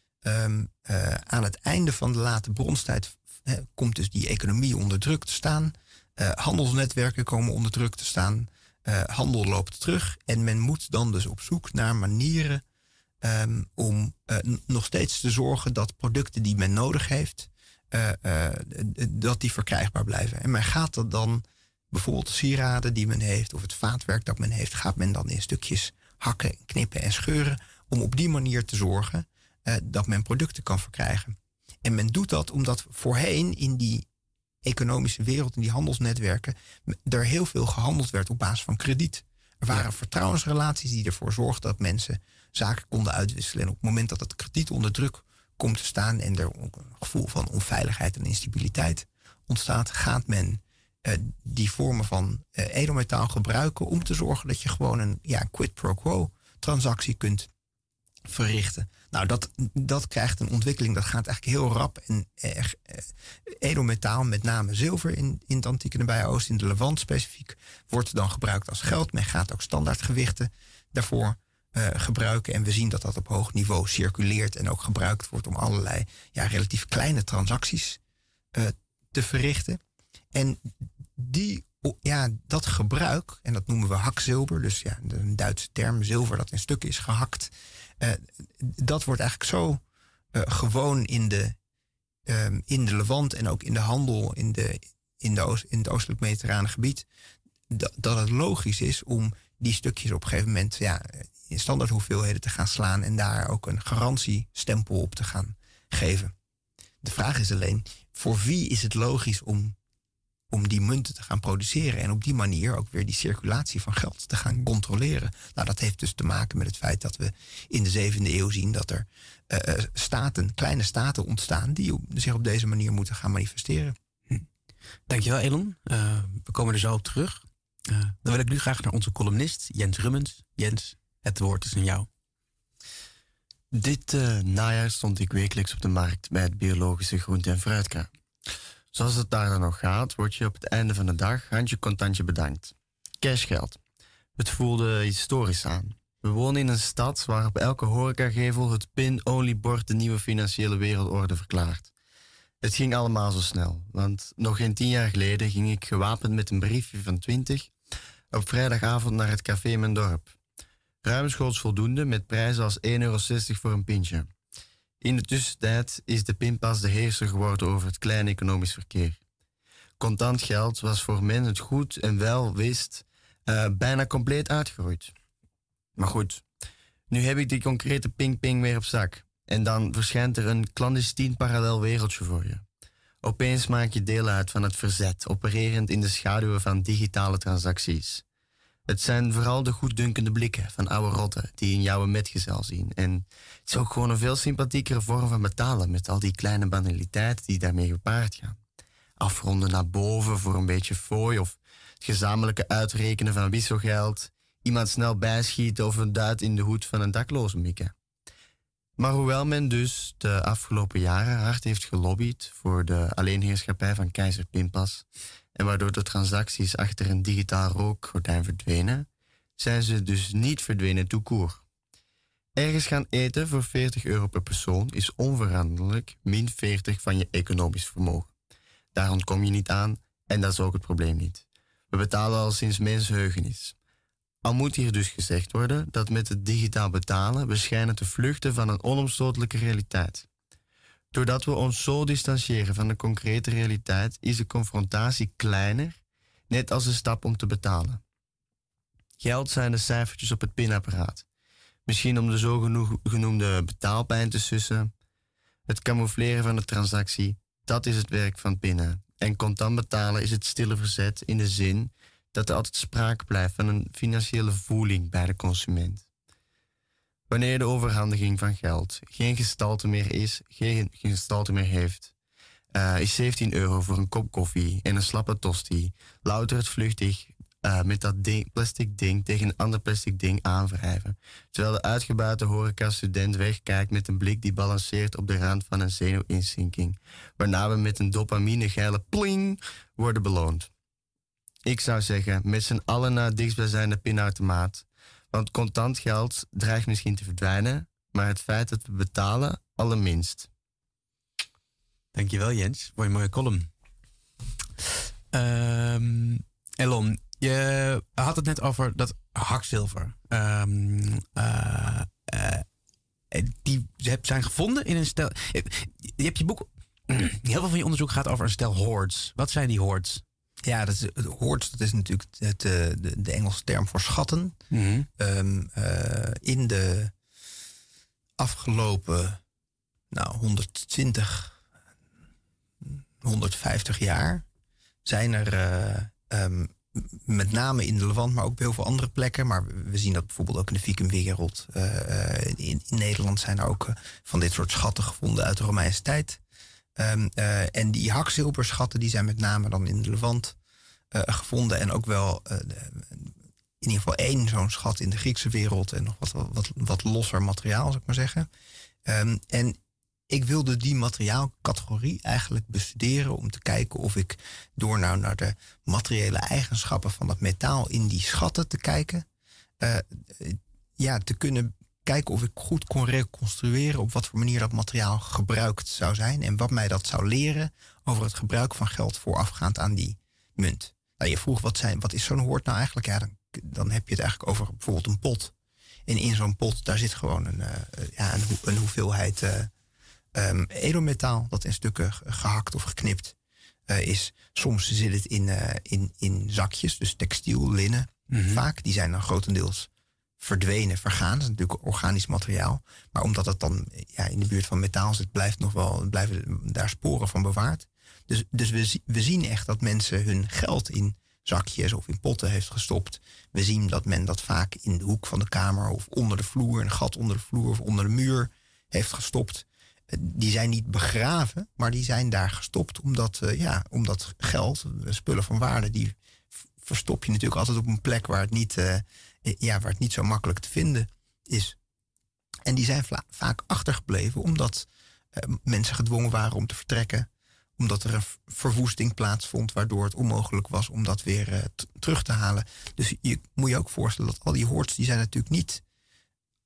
Um, uh, aan het einde van de late bronstijd he, komt dus die economie onder druk te staan. Uh, handelsnetwerken komen onder druk te staan. Uh, handel loopt terug. En men moet dan dus op zoek naar manieren um, om uh, n- nog steeds te zorgen dat producten die men nodig heeft, Uh, uh, dat die verkrijgbaar blijven. En men gaat dat dan, bijvoorbeeld de sieraden die men heeft, of het vaatwerk dat men heeft, gaat men dan in stukjes hakken, knippen en scheuren, om op die manier te zorgen uh, dat men producten kan verkrijgen. En men doet dat omdat voorheen in die economische wereld, in die handelsnetwerken, er heel veel gehandeld werd op basis van krediet. Er waren ja. vertrouwensrelaties die ervoor zorgden dat mensen zaken konden uitwisselen. En op het moment dat het krediet onder druk komt te staan en er een gevoel van onveiligheid en instabiliteit ontstaat, gaat men uh, die vormen van uh, edelmetaal gebruiken om te zorgen dat je gewoon een ja, quid pro quo transactie kunt verrichten. Nou, dat, dat krijgt een ontwikkeling, dat gaat eigenlijk heel rap. En uh, uh, edelmetaal, met name zilver in, in het antieke Nabije-Oosten, in de Levant specifiek, wordt dan gebruikt als geld. Men gaat ook standaardgewichten daarvoor Uh, gebruiken. En we zien dat dat op hoog niveau circuleert en ook gebruikt wordt om allerlei ja, relatief kleine transacties uh, te verrichten. En die, ja, dat gebruik, en dat noemen we hakzilver, dus ja, een Duitse term, zilver dat in stukken is gehakt, uh, dat wordt eigenlijk zo uh, gewoon in de, um, in de Levant en ook in de handel in, de, in, de Oost, in het oostelijk mediterrane gebied, dat, dat het logisch is om die stukjes op een gegeven moment ja, in standaard hoeveelheden te gaan slaan en daar ook een garantiestempel op te gaan geven. De vraag is alleen, voor wie is het logisch om, om die munten te gaan produceren en op die manier ook weer die circulatie van geld te gaan controleren? Nou, dat heeft dus te maken met het feit dat we in de zevende eeuw zien dat er uh, staten, kleine staten ontstaan die op, zich op deze manier moeten gaan manifesteren. Hm. Dankjewel, Elon. Uh, we komen er zo op terug. Uh, dan wil ik nu graag naar onze columnist Jens Rummens. Jens, het woord is aan jou. Dit uh, najaar stond ik wekelijks op de markt bij het biologische groente- en fruitkraam. Zoals het daar dan nog gaat, word je op het einde van de dag handje contantje bedankt. Cashgeld. Het voelde historisch aan. We wonen in een stad waar op elke horecagevel het pin-only-bord de nieuwe financiële wereldorde verklaart. Het ging allemaal zo snel, want nog geen tien jaar geleden ging ik gewapend met een briefje van twintig op vrijdagavond naar het café in mijn dorp. Ruimschoots voldoende met prijzen als één euro zestig voor een pintje. In de tussentijd is de pinpas de heerser geworden over het kleine economisch verkeer. Contant geld was voor men het goed en wel wist uh, bijna compleet uitgeroeid. Maar goed, nu heb ik die concrete ping-ping weer op zak. En dan verschijnt er een clandestien parallel wereldje voor je. Opeens maak je deel uit van het verzet, opererend in de schaduwen van digitale transacties. Het zijn vooral de goeddunkende blikken van oude rotten die in jou een metgezel zien. En het is ook gewoon een veel sympathiekere vorm van betalen met al die kleine banaliteiten die daarmee gepaard gaan. Afronden naar boven voor een beetje fooi of het gezamenlijke uitrekenen van wisselgeld, iemand snel bijschieten of een duit in de hoed van een dakloze mikken. Maar hoewel men dus de afgelopen jaren hard heeft gelobbyd voor de alleenheerschappij van keizer Pinpas en waardoor de transacties achter een digitaal rookgordijn verdwenen, zijn ze dus niet verdwenen tout court. Ergens gaan eten voor veertig euro per persoon is onveranderlijk min veertig van je economisch vermogen. Daar ontkom je niet aan en dat is ook het probleem niet. We betalen al sinds mensenheugenis. Al moet hier dus gezegd worden dat met het digitaal betalen we schijnen te vluchten van een onomstotelijke realiteit. Doordat we ons zo distancieren van de concrete realiteit is de confrontatie kleiner, net als de stap om te betalen. Geld zijn de cijfertjes op het pinapparaat. Misschien om de zogenoemde betaalpijn te sussen. Het camoufleren van de transactie, dat is het werk van pinnen. En contant betalen is het stille verzet in de zin dat er altijd sprake blijft van een financiële voeling bij de consument. Wanneer de overhandiging van geld geen gestalte meer is, geen gestalte meer heeft, uh, is zeventien euro voor een kop koffie en een slappe tosti louter het vluchtig uh, met dat ding, plastic ding tegen een ander plastic ding aanwrijven, terwijl de uitgebuite horeca-student wegkijkt met een blik die balanceert op de rand van een zenuwinzinking, waarna we met een dopamine-geile pling worden beloond. Ik zou zeggen, met z'n allen naar het dichtstbijzijnde pinautomaat. Want contant geld dreigt misschien te verdwijnen, maar het feit dat we betalen, allerminst. Dankjewel Jens, voor je mooie column. Um, Elon, je had het net over dat hakzilver. Um, uh, uh, die zijn gevonden in een stel... Je hebt je boek... Heel veel van je onderzoek gaat over een stel hoards. Wat zijn die hoards? Ja, dat is, het hoorts, dat is natuurlijk het, de, de, de Engelse term voor schatten. Mm-hmm. Um, uh, in de afgelopen nou, honderdtwintig, honderdvijftig jaar zijn er uh, um, met name in de Levant, maar ook op heel veel andere plekken. Maar we zien dat bijvoorbeeld ook in de Vikingwereld. Uh, in, in Nederland zijn er ook uh, van dit soort schatten gevonden uit de Romeinse tijd. Um, uh, en die hakzilverschatten die zijn met name dan in de Levant uh, gevonden. En ook wel uh, de, in ieder geval één zo'n schat in de Griekse wereld. En nog wat, wat, wat losser materiaal, zou ik maar zeggen. Um, en ik wilde die materiaalcategorie eigenlijk bestuderen om te kijken of ik door nou naar de materiële eigenschappen van dat metaal in die schatten te kijken. Uh, ja, te kunnen kijken of ik goed kon reconstrueren op wat voor manier dat materiaal gebruikt zou zijn. En wat mij dat zou leren over het gebruik van geld voorafgaand aan die munt. Nou, je vroeg wat, zijn, wat is zo'n hoort nou eigenlijk? Ja, dan, dan heb je het eigenlijk over bijvoorbeeld een pot. En in zo'n pot, daar zit gewoon een, uh, ja, een, een hoeveelheid uh, um, edelmetaal dat in stukken gehakt of geknipt uh, is. Soms zit het in, uh, in, in zakjes, dus textiel, linnen. Mm-hmm. Vaak, die zijn dan grotendeels verdwenen, vergaan. Dat is natuurlijk organisch materiaal. Maar omdat het dan ja, in de buurt van metaal zit, blijft nog wel, blijven daar sporen van bewaard. Dus, dus we, we zien echt dat mensen hun geld in zakjes of in potten heeft gestopt. We zien dat men dat vaak in de hoek van de kamer of onder de vloer, een gat onder de vloer of onder de muur heeft gestopt. Die zijn niet begraven, maar die zijn daar gestopt omdat, uh, ja, omdat geld, spullen van waarde, die verstop je natuurlijk altijd op een plek waar het niet, uh, ja, waar het niet zo makkelijk te vinden is. En die zijn vla- vaak achtergebleven omdat uh, mensen gedwongen waren om te vertrekken. Omdat er een verwoesting plaatsvond, waardoor het onmogelijk was om dat weer uh, t- terug te halen. Dus je moet je ook voorstellen dat al die hoorts, die zijn natuurlijk niet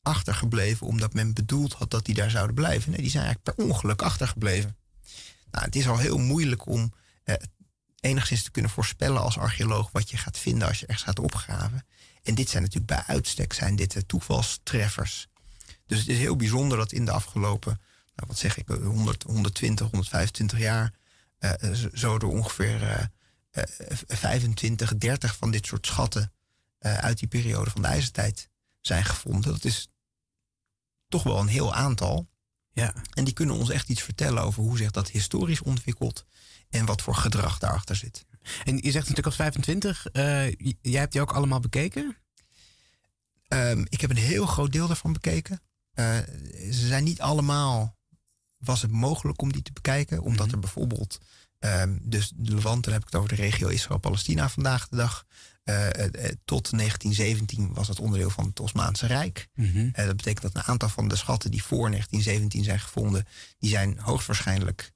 achtergebleven omdat men bedoeld had dat die daar zouden blijven. Nee, die zijn eigenlijk per ongeluk achtergebleven. Nou, het is al heel moeilijk om eh, enigszins te kunnen voorspellen als archeoloog wat je gaat vinden als je ergens gaat opgraven. En dit zijn natuurlijk bij uitstek zijn dit uh, toevalstreffers. Dus het is heel bijzonder dat in de afgelopen, nou, wat zeg ik, honderd, honderdtwintig, honderdvijfentwintig jaar uh, zo er ongeveer uh, uh, vijfentwintig, dertig van dit soort schatten uh, uit die periode van de ijzertijd zijn gevonden. Dat is toch wel een heel aantal. Ja. En die kunnen ons echt iets vertellen over hoe zich dat historisch ontwikkelt en wat voor gedrag daarachter zit. En je zegt natuurlijk als vijfentwintig, uh, jij hebt die ook allemaal bekeken? Um, ik heb een heel groot deel daarvan bekeken. Uh, ze zijn niet allemaal, was het mogelijk om die te bekijken, omdat mm-hmm. er bijvoorbeeld, um, dus de Levant, dan heb ik het over de regio Israël-Palestina vandaag de dag. Uh, uh, uh, tot negentien zeventien was het onderdeel van het Osmaanse Rijk. Mm-hmm. Uh, dat betekent dat een aantal van de schatten die voor negentien zeventien zijn gevonden, die zijn hoogstwaarschijnlijk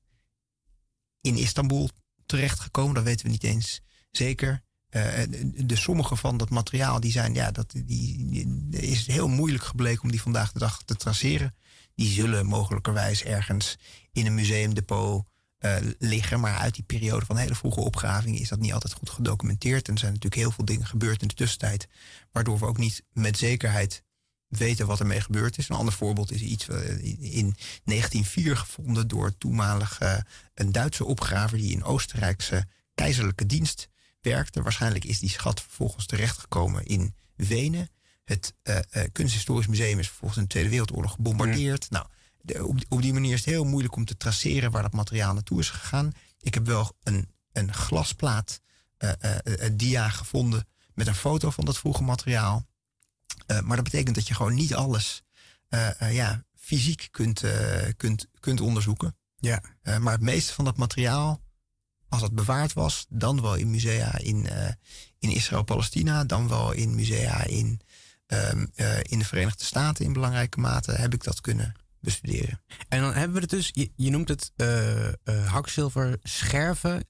in Istanbul terechtgekomen. Dat weten we niet eens zeker. Uh, de sommige van dat materiaal die zijn, ja, dat die, die is heel moeilijk gebleken om die vandaag de dag te traceren. Die zullen mogelijkerwijs ergens in een museumdepot uh, liggen, maar uit die periode van hele vroege opgravingen is dat niet altijd goed gedocumenteerd. En er zijn natuurlijk heel veel dingen gebeurd in de tussentijd, waardoor we ook niet met zekerheid weten wat ermee gebeurd is. Een ander voorbeeld is iets uh, in negentien oh vier gevonden door toenmalig uh, een Duitse opgraver die in Oostenrijkse keizerlijke dienst werkte. Waarschijnlijk is die schat vervolgens terechtgekomen in Wenen. Het uh, uh, Kunsthistorisch Museum is vervolgens in de Tweede Wereldoorlog gebombardeerd. Mm. Nou, de, op, op die manier is het heel moeilijk om te traceren waar dat materiaal naartoe is gegaan. Ik heb wel een, een glasplaat uh, uh, uh, dia gevonden met een foto van dat vroege materiaal. Uh, maar dat betekent dat je gewoon niet alles uh, uh, ja, fysiek kunt, uh, kunt, kunt onderzoeken. Ja. Uh, maar het meeste van dat materiaal, als het bewaard was, dan wel in musea in, uh, in Israël-Palestina, dan wel in musea in, um, uh, in de Verenigde Staten in belangrijke mate, heb ik dat kunnen bestuderen. En dan hebben we het dus, je, je noemt het uh, uh, hakzilver scherven.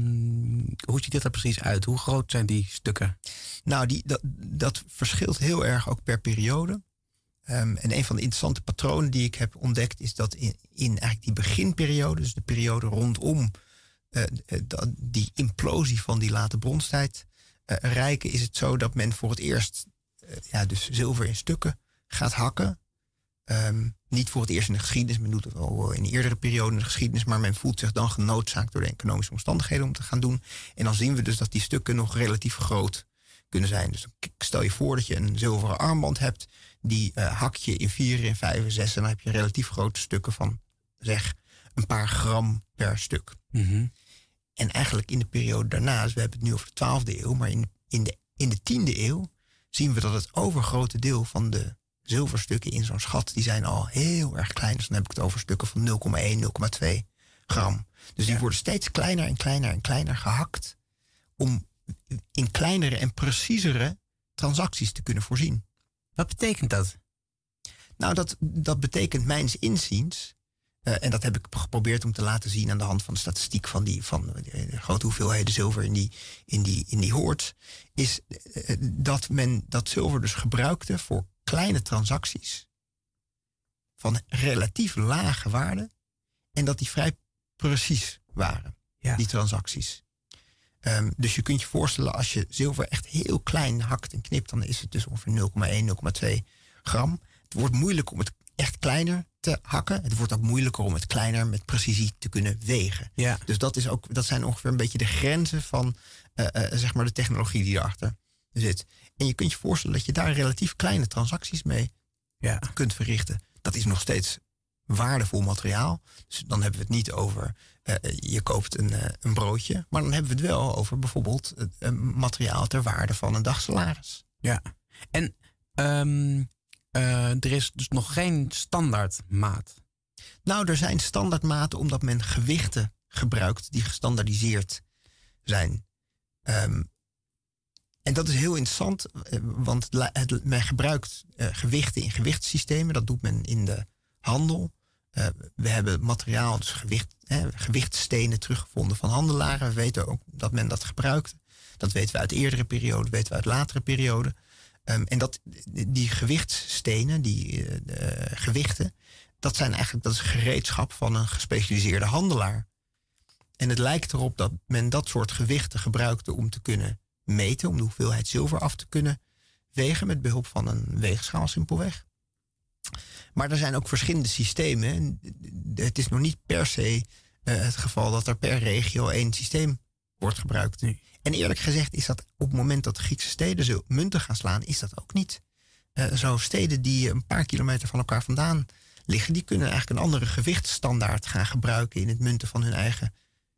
Um, hoe ziet dit er precies uit? Hoe groot zijn die stukken? Nou, die, dat, dat verschilt heel erg ook per periode. Um, en een van de interessante patronen die ik heb ontdekt is dat in, in eigenlijk die beginperiode, dus de periode rondom Uh, die implosie van die late bronstijd uh, rijken, is het zo dat men voor het eerst uh, ja, dus zilver in stukken gaat hakken. Um, niet voor het eerst in de geschiedenis, men doet het al in een eerdere periode in de geschiedenis, maar men voelt zich dan genoodzaakt door de economische omstandigheden om te gaan doen. En dan zien we dus dat die stukken nog relatief groot kunnen zijn. Dus stel je voor dat je een zilveren armband hebt, die uh, hak je in vier, in vijf, in zes, en dan heb je relatief grote stukken van, zeg, een paar gram per stuk. Mm-hmm. En eigenlijk in de periode daarna, dus we hebben het nu over de twaalfde eeuw, maar in, in, de, in de tiende eeuw zien we dat het overgrote deel van de zilverstukken in zo'n schat, die zijn al heel erg klein. Dus dan heb ik het over stukken van nul komma één, nul komma twee gram. Dus die ja. worden steeds kleiner en kleiner en kleiner gehakt om in kleinere en preciezere transacties te kunnen voorzien. Wat betekent dat? Nou, dat, dat betekent mijns inziens, Uh, en dat heb ik geprobeerd om te laten zien aan de hand van de statistiek van, die, van de grote hoeveelheden zilver in die, in die, in die hoort, is uh, dat men dat zilver dus gebruikte voor kleine transacties van relatief lage waarde en dat die vrij precies waren, ja. die transacties. Um, dus je kunt je voorstellen, als je zilver echt heel klein hakt en knipt, dan is het dus ongeveer nul komma één, nul komma twee gram. Het wordt moeilijk om het echt kleiner te hakken. Het wordt ook moeilijker om het kleiner met precisie te kunnen wegen. Ja. Dus dat, is ook, dat zijn ongeveer een beetje de grenzen van uh, uh, zeg maar de technologie die erachter zit. En je kunt je voorstellen dat je daar relatief kleine transacties mee ja. kunt verrichten. Dat is nog steeds waardevol materiaal. Dus dan hebben we het niet over uh, je koopt een, uh, een broodje. Maar dan hebben we het wel over bijvoorbeeld uh, materiaal ter waarde van een dagsalaris. Ja. En um, uh, er is dus nog geen standaardmaat. Nou, er zijn standaardmaten omdat men gewichten gebruikt die gestandaardiseerd zijn. Um, en dat is heel interessant, want het, het, men gebruikt uh, gewichten in gewichtssystemen. Dat doet men in de handel. Uh, we hebben materiaal, dus gewicht, hè, gewichtstenen teruggevonden van handelaren. We weten ook dat men dat gebruikt. Dat weten we uit eerdere perioden, weten we uit latere perioden. Um, en dat, die gewichtsstenen, die uh, gewichten, dat zijn eigenlijk dat is gereedschap van een gespecialiseerde handelaar. En het lijkt erop dat men dat soort gewichten gebruikte om te kunnen meten, om de hoeveelheid zilver af te kunnen wegen met behulp van een weegschaal simpelweg. Maar er zijn ook verschillende systemen. Het is nog niet per se uh, het geval dat er per regio één systeem wordt gebruikt. Nee. En eerlijk gezegd is dat op het moment dat Griekse steden zo munten gaan slaan, is dat ook niet. Uh, zo steden die een paar kilometer van elkaar vandaan liggen, die kunnen eigenlijk een andere gewichtsstandaard gaan gebruiken in het munten van hun eigen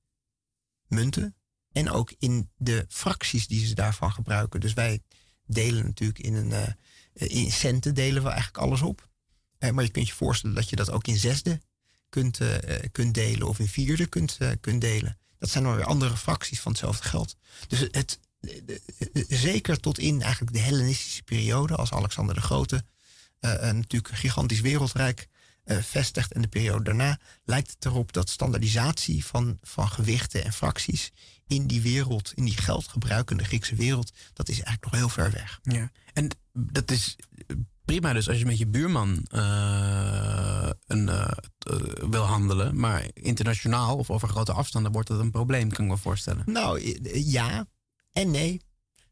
munten. En ook in de fracties die ze daarvan gebruiken. Dus wij delen natuurlijk in een uh, in centen delen we eigenlijk alles op. Uh, maar je kunt je voorstellen dat je dat ook in zesde kunt, uh, kunt delen of in vierde kunt, uh, kunt delen. Dat zijn dan weer andere fracties van hetzelfde geld. Dus het, het, het zeker tot in eigenlijk de Hellenistische periode, als Alexander de Grote uh, uh, natuurlijk een gigantisch wereldrijk uh, vestigt en de periode daarna, lijkt het erop dat standaardisatie van, van gewichten en fracties in die wereld, in die geldgebruikende Griekse wereld, dat is eigenlijk nog heel ver weg. Ja, en dat is prima dus als je met je buurman uh, een, uh, uh, wil handelen, maar internationaal of over grote afstanden wordt dat een probleem, kan ik me voorstellen. Nou, ja en nee.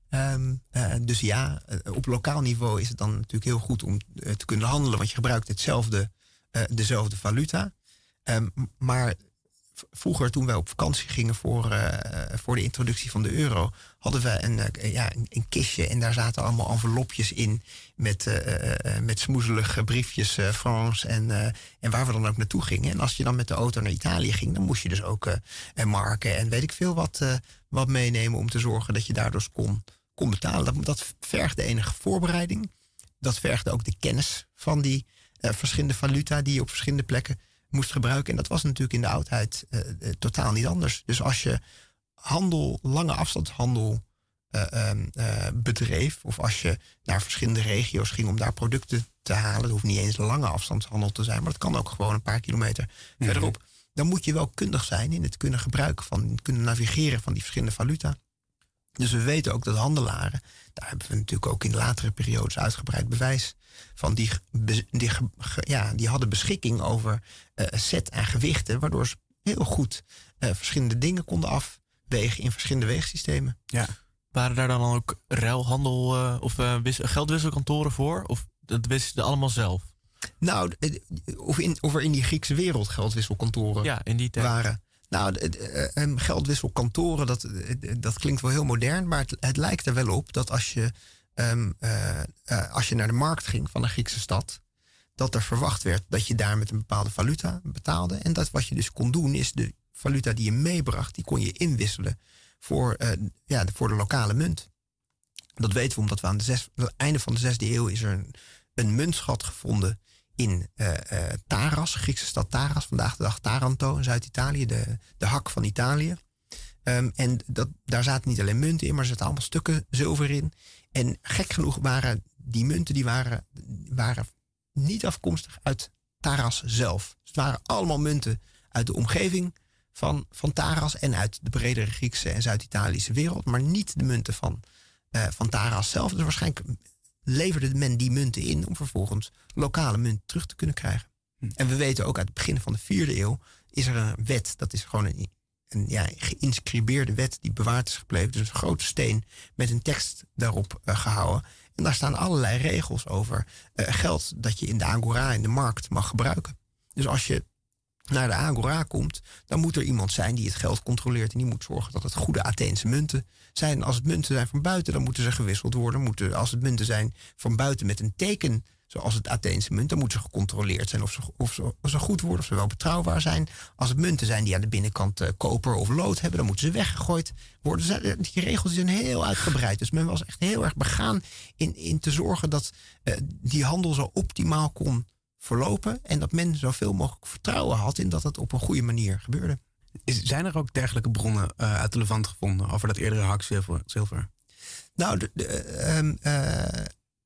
Um, uh, dus ja, op lokaal niveau is het dan natuurlijk heel goed om uh, te kunnen handelen, want je gebruikt hetzelfde, uh, dezelfde valuta. Um, maar vroeger, toen wij op vakantie gingen voor, uh, voor de introductie van de euro, hadden we een, uh, ja, een, een kistje en daar zaten allemaal envelopjes in met, uh, uh, met smoezelige briefjes uh, Frans en, uh, en waar we dan ook naartoe gingen. En als je dan met de auto naar Italië ging, dan moest je dus ook uh, marken en weet ik veel wat, uh, wat meenemen om te zorgen dat je daardoor kon, kon betalen. Dat, dat vergde enige voorbereiding. Dat vergde ook de kennis van die uh, verschillende valuta die je op verschillende plekken moest gebruiken. En dat was natuurlijk in de oudheid uh, uh, totaal niet anders. Dus als je handel, lange afstandshandel uh, um, uh, bedreef, of als je naar verschillende regio's ging om daar producten te halen, het hoeft niet eens lange afstandshandel te zijn, maar het kan ook gewoon een paar kilometer mm-hmm. verderop, dan moet je wel kundig zijn in het kunnen gebruiken van, in het kunnen navigeren van die verschillende valuta. Dus we weten ook dat handelaren, daar hebben we natuurlijk ook in latere periodes uitgebreid bewijs van, die, die, ja, die hadden beschikking over uh, set aan gewichten, waardoor ze heel goed uh, verschillende dingen konden afwegen in verschillende weegsystemen. Ja. Waren daar dan ook ruilhandel uh, of uh, wis- geldwisselkantoren voor? Of dat wisten ze allemaal zelf? Nou, of, in, of er in die Griekse wereld geldwisselkantoren ja, in die tijd waren. Nou, uh, geldwisselkantoren, dat, uh, dat klinkt wel heel modern, maar het, het lijkt er wel op dat als je, um, uh, uh, als je naar de markt ging van een Griekse stad, dat er verwacht werd dat je daar met een bepaalde valuta betaalde. En dat wat je dus kon doen, is de valuta die je meebracht, die kon je inwisselen voor, uh, ja, de, voor de lokale munt. Dat weten we omdat we aan de zes, het einde van de zesde eeuw is er een, een muntschat gevonden in uh, uh, Taras, Griekse stad Taras, vandaag de dag Taranto in Zuid-Italië, de, de hak van Italië. Um, en dat, daar zaten niet alleen munten in, maar er zaten allemaal stukken zilver in. En gek genoeg waren die munten die waren, waren niet afkomstig uit Taras zelf. Dus het waren allemaal munten uit de omgeving van, van Taras en uit de bredere Griekse en Zuid-Italische wereld, maar niet de munten van, uh, van Taras zelf. Dus waarschijnlijk leverde men die munten in om vervolgens lokale munten terug te kunnen krijgen. Hm. En we weten ook uit het begin van de vierde eeuw is er een wet, dat is gewoon een, een ja, geïnscribeerde wet die bewaard is gebleven. Dus een grote steen met een tekst daarop uh, gehouden. En daar staan allerlei regels over uh, geld dat je in de agora, in de markt, mag gebruiken. Dus als je naar de agora komt, dan moet er iemand zijn die het geld controleert en die moet zorgen dat het goede Atheense munten zijn. Als het munten zijn van buiten, dan moeten ze gewisseld worden. Moeten, als het munten zijn van buiten met een teken, zoals het Atheense munt, dan moeten ze gecontroleerd zijn of ze, of, ze, of ze goed worden, of ze wel betrouwbaar zijn. Als het munten zijn die aan de binnenkant uh, koper of lood hebben, dan moeten ze weggegooid worden. Die regels zijn heel uitgebreid. Dus men was echt heel erg begaan in, in te zorgen dat uh, die handel zo optimaal kon verlopen en dat men zoveel mogelijk vertrouwen had in dat het op een goede manier gebeurde. Is, zijn er ook dergelijke bronnen uh, uit de Levant gevonden over dat eerdere hak zilver? zilver? Nou, de, de, um, uh,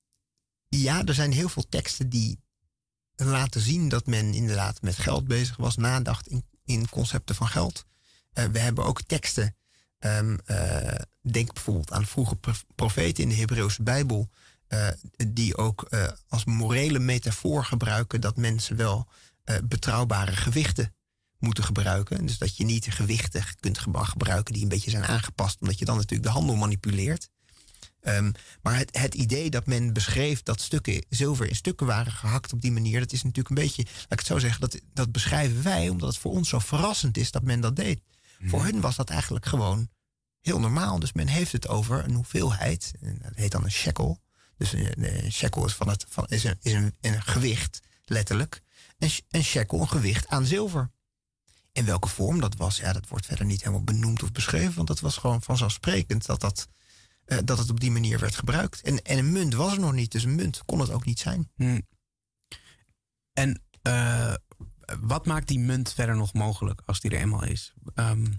ja, er zijn heel veel teksten die laten zien dat men inderdaad met geld bezig was, nadacht in, in concepten van geld. Uh, we hebben ook teksten, um, uh, denk bijvoorbeeld aan vroege profeten in de Hebreeuwse Bijbel, uh, die ook uh, als morele metafoor gebruiken dat mensen wel uh, betrouwbare gewichten moeten gebruiken. Dus dat je niet gewichten kunt gebruiken die een beetje zijn aangepast, omdat je dan natuurlijk de handel manipuleert. Um, maar het, het idee dat men beschreef dat stukken zilver in stukken waren gehakt op die manier, dat is natuurlijk een beetje, laat ik het zo zeggen, dat, dat beschrijven wij omdat het voor ons zo verrassend is dat men dat deed. Mm. Voor hun was dat eigenlijk gewoon heel normaal. Dus men heeft het over een hoeveelheid, en dat heet dan een shekel. Dus een, een shekel is, van het, van, is, een, is een, een gewicht, letterlijk. Een, een shekel, een gewicht aan zilver. In welke vorm dat was, ja, dat wordt verder niet helemaal benoemd of beschreven, want dat was gewoon vanzelfsprekend dat dat Uh, dat het op die manier werd gebruikt. En, en een munt was er nog niet, dus een munt kon het ook niet zijn. Hmm. En uh, wat maakt die munt verder nog mogelijk als die er eenmaal is? Um,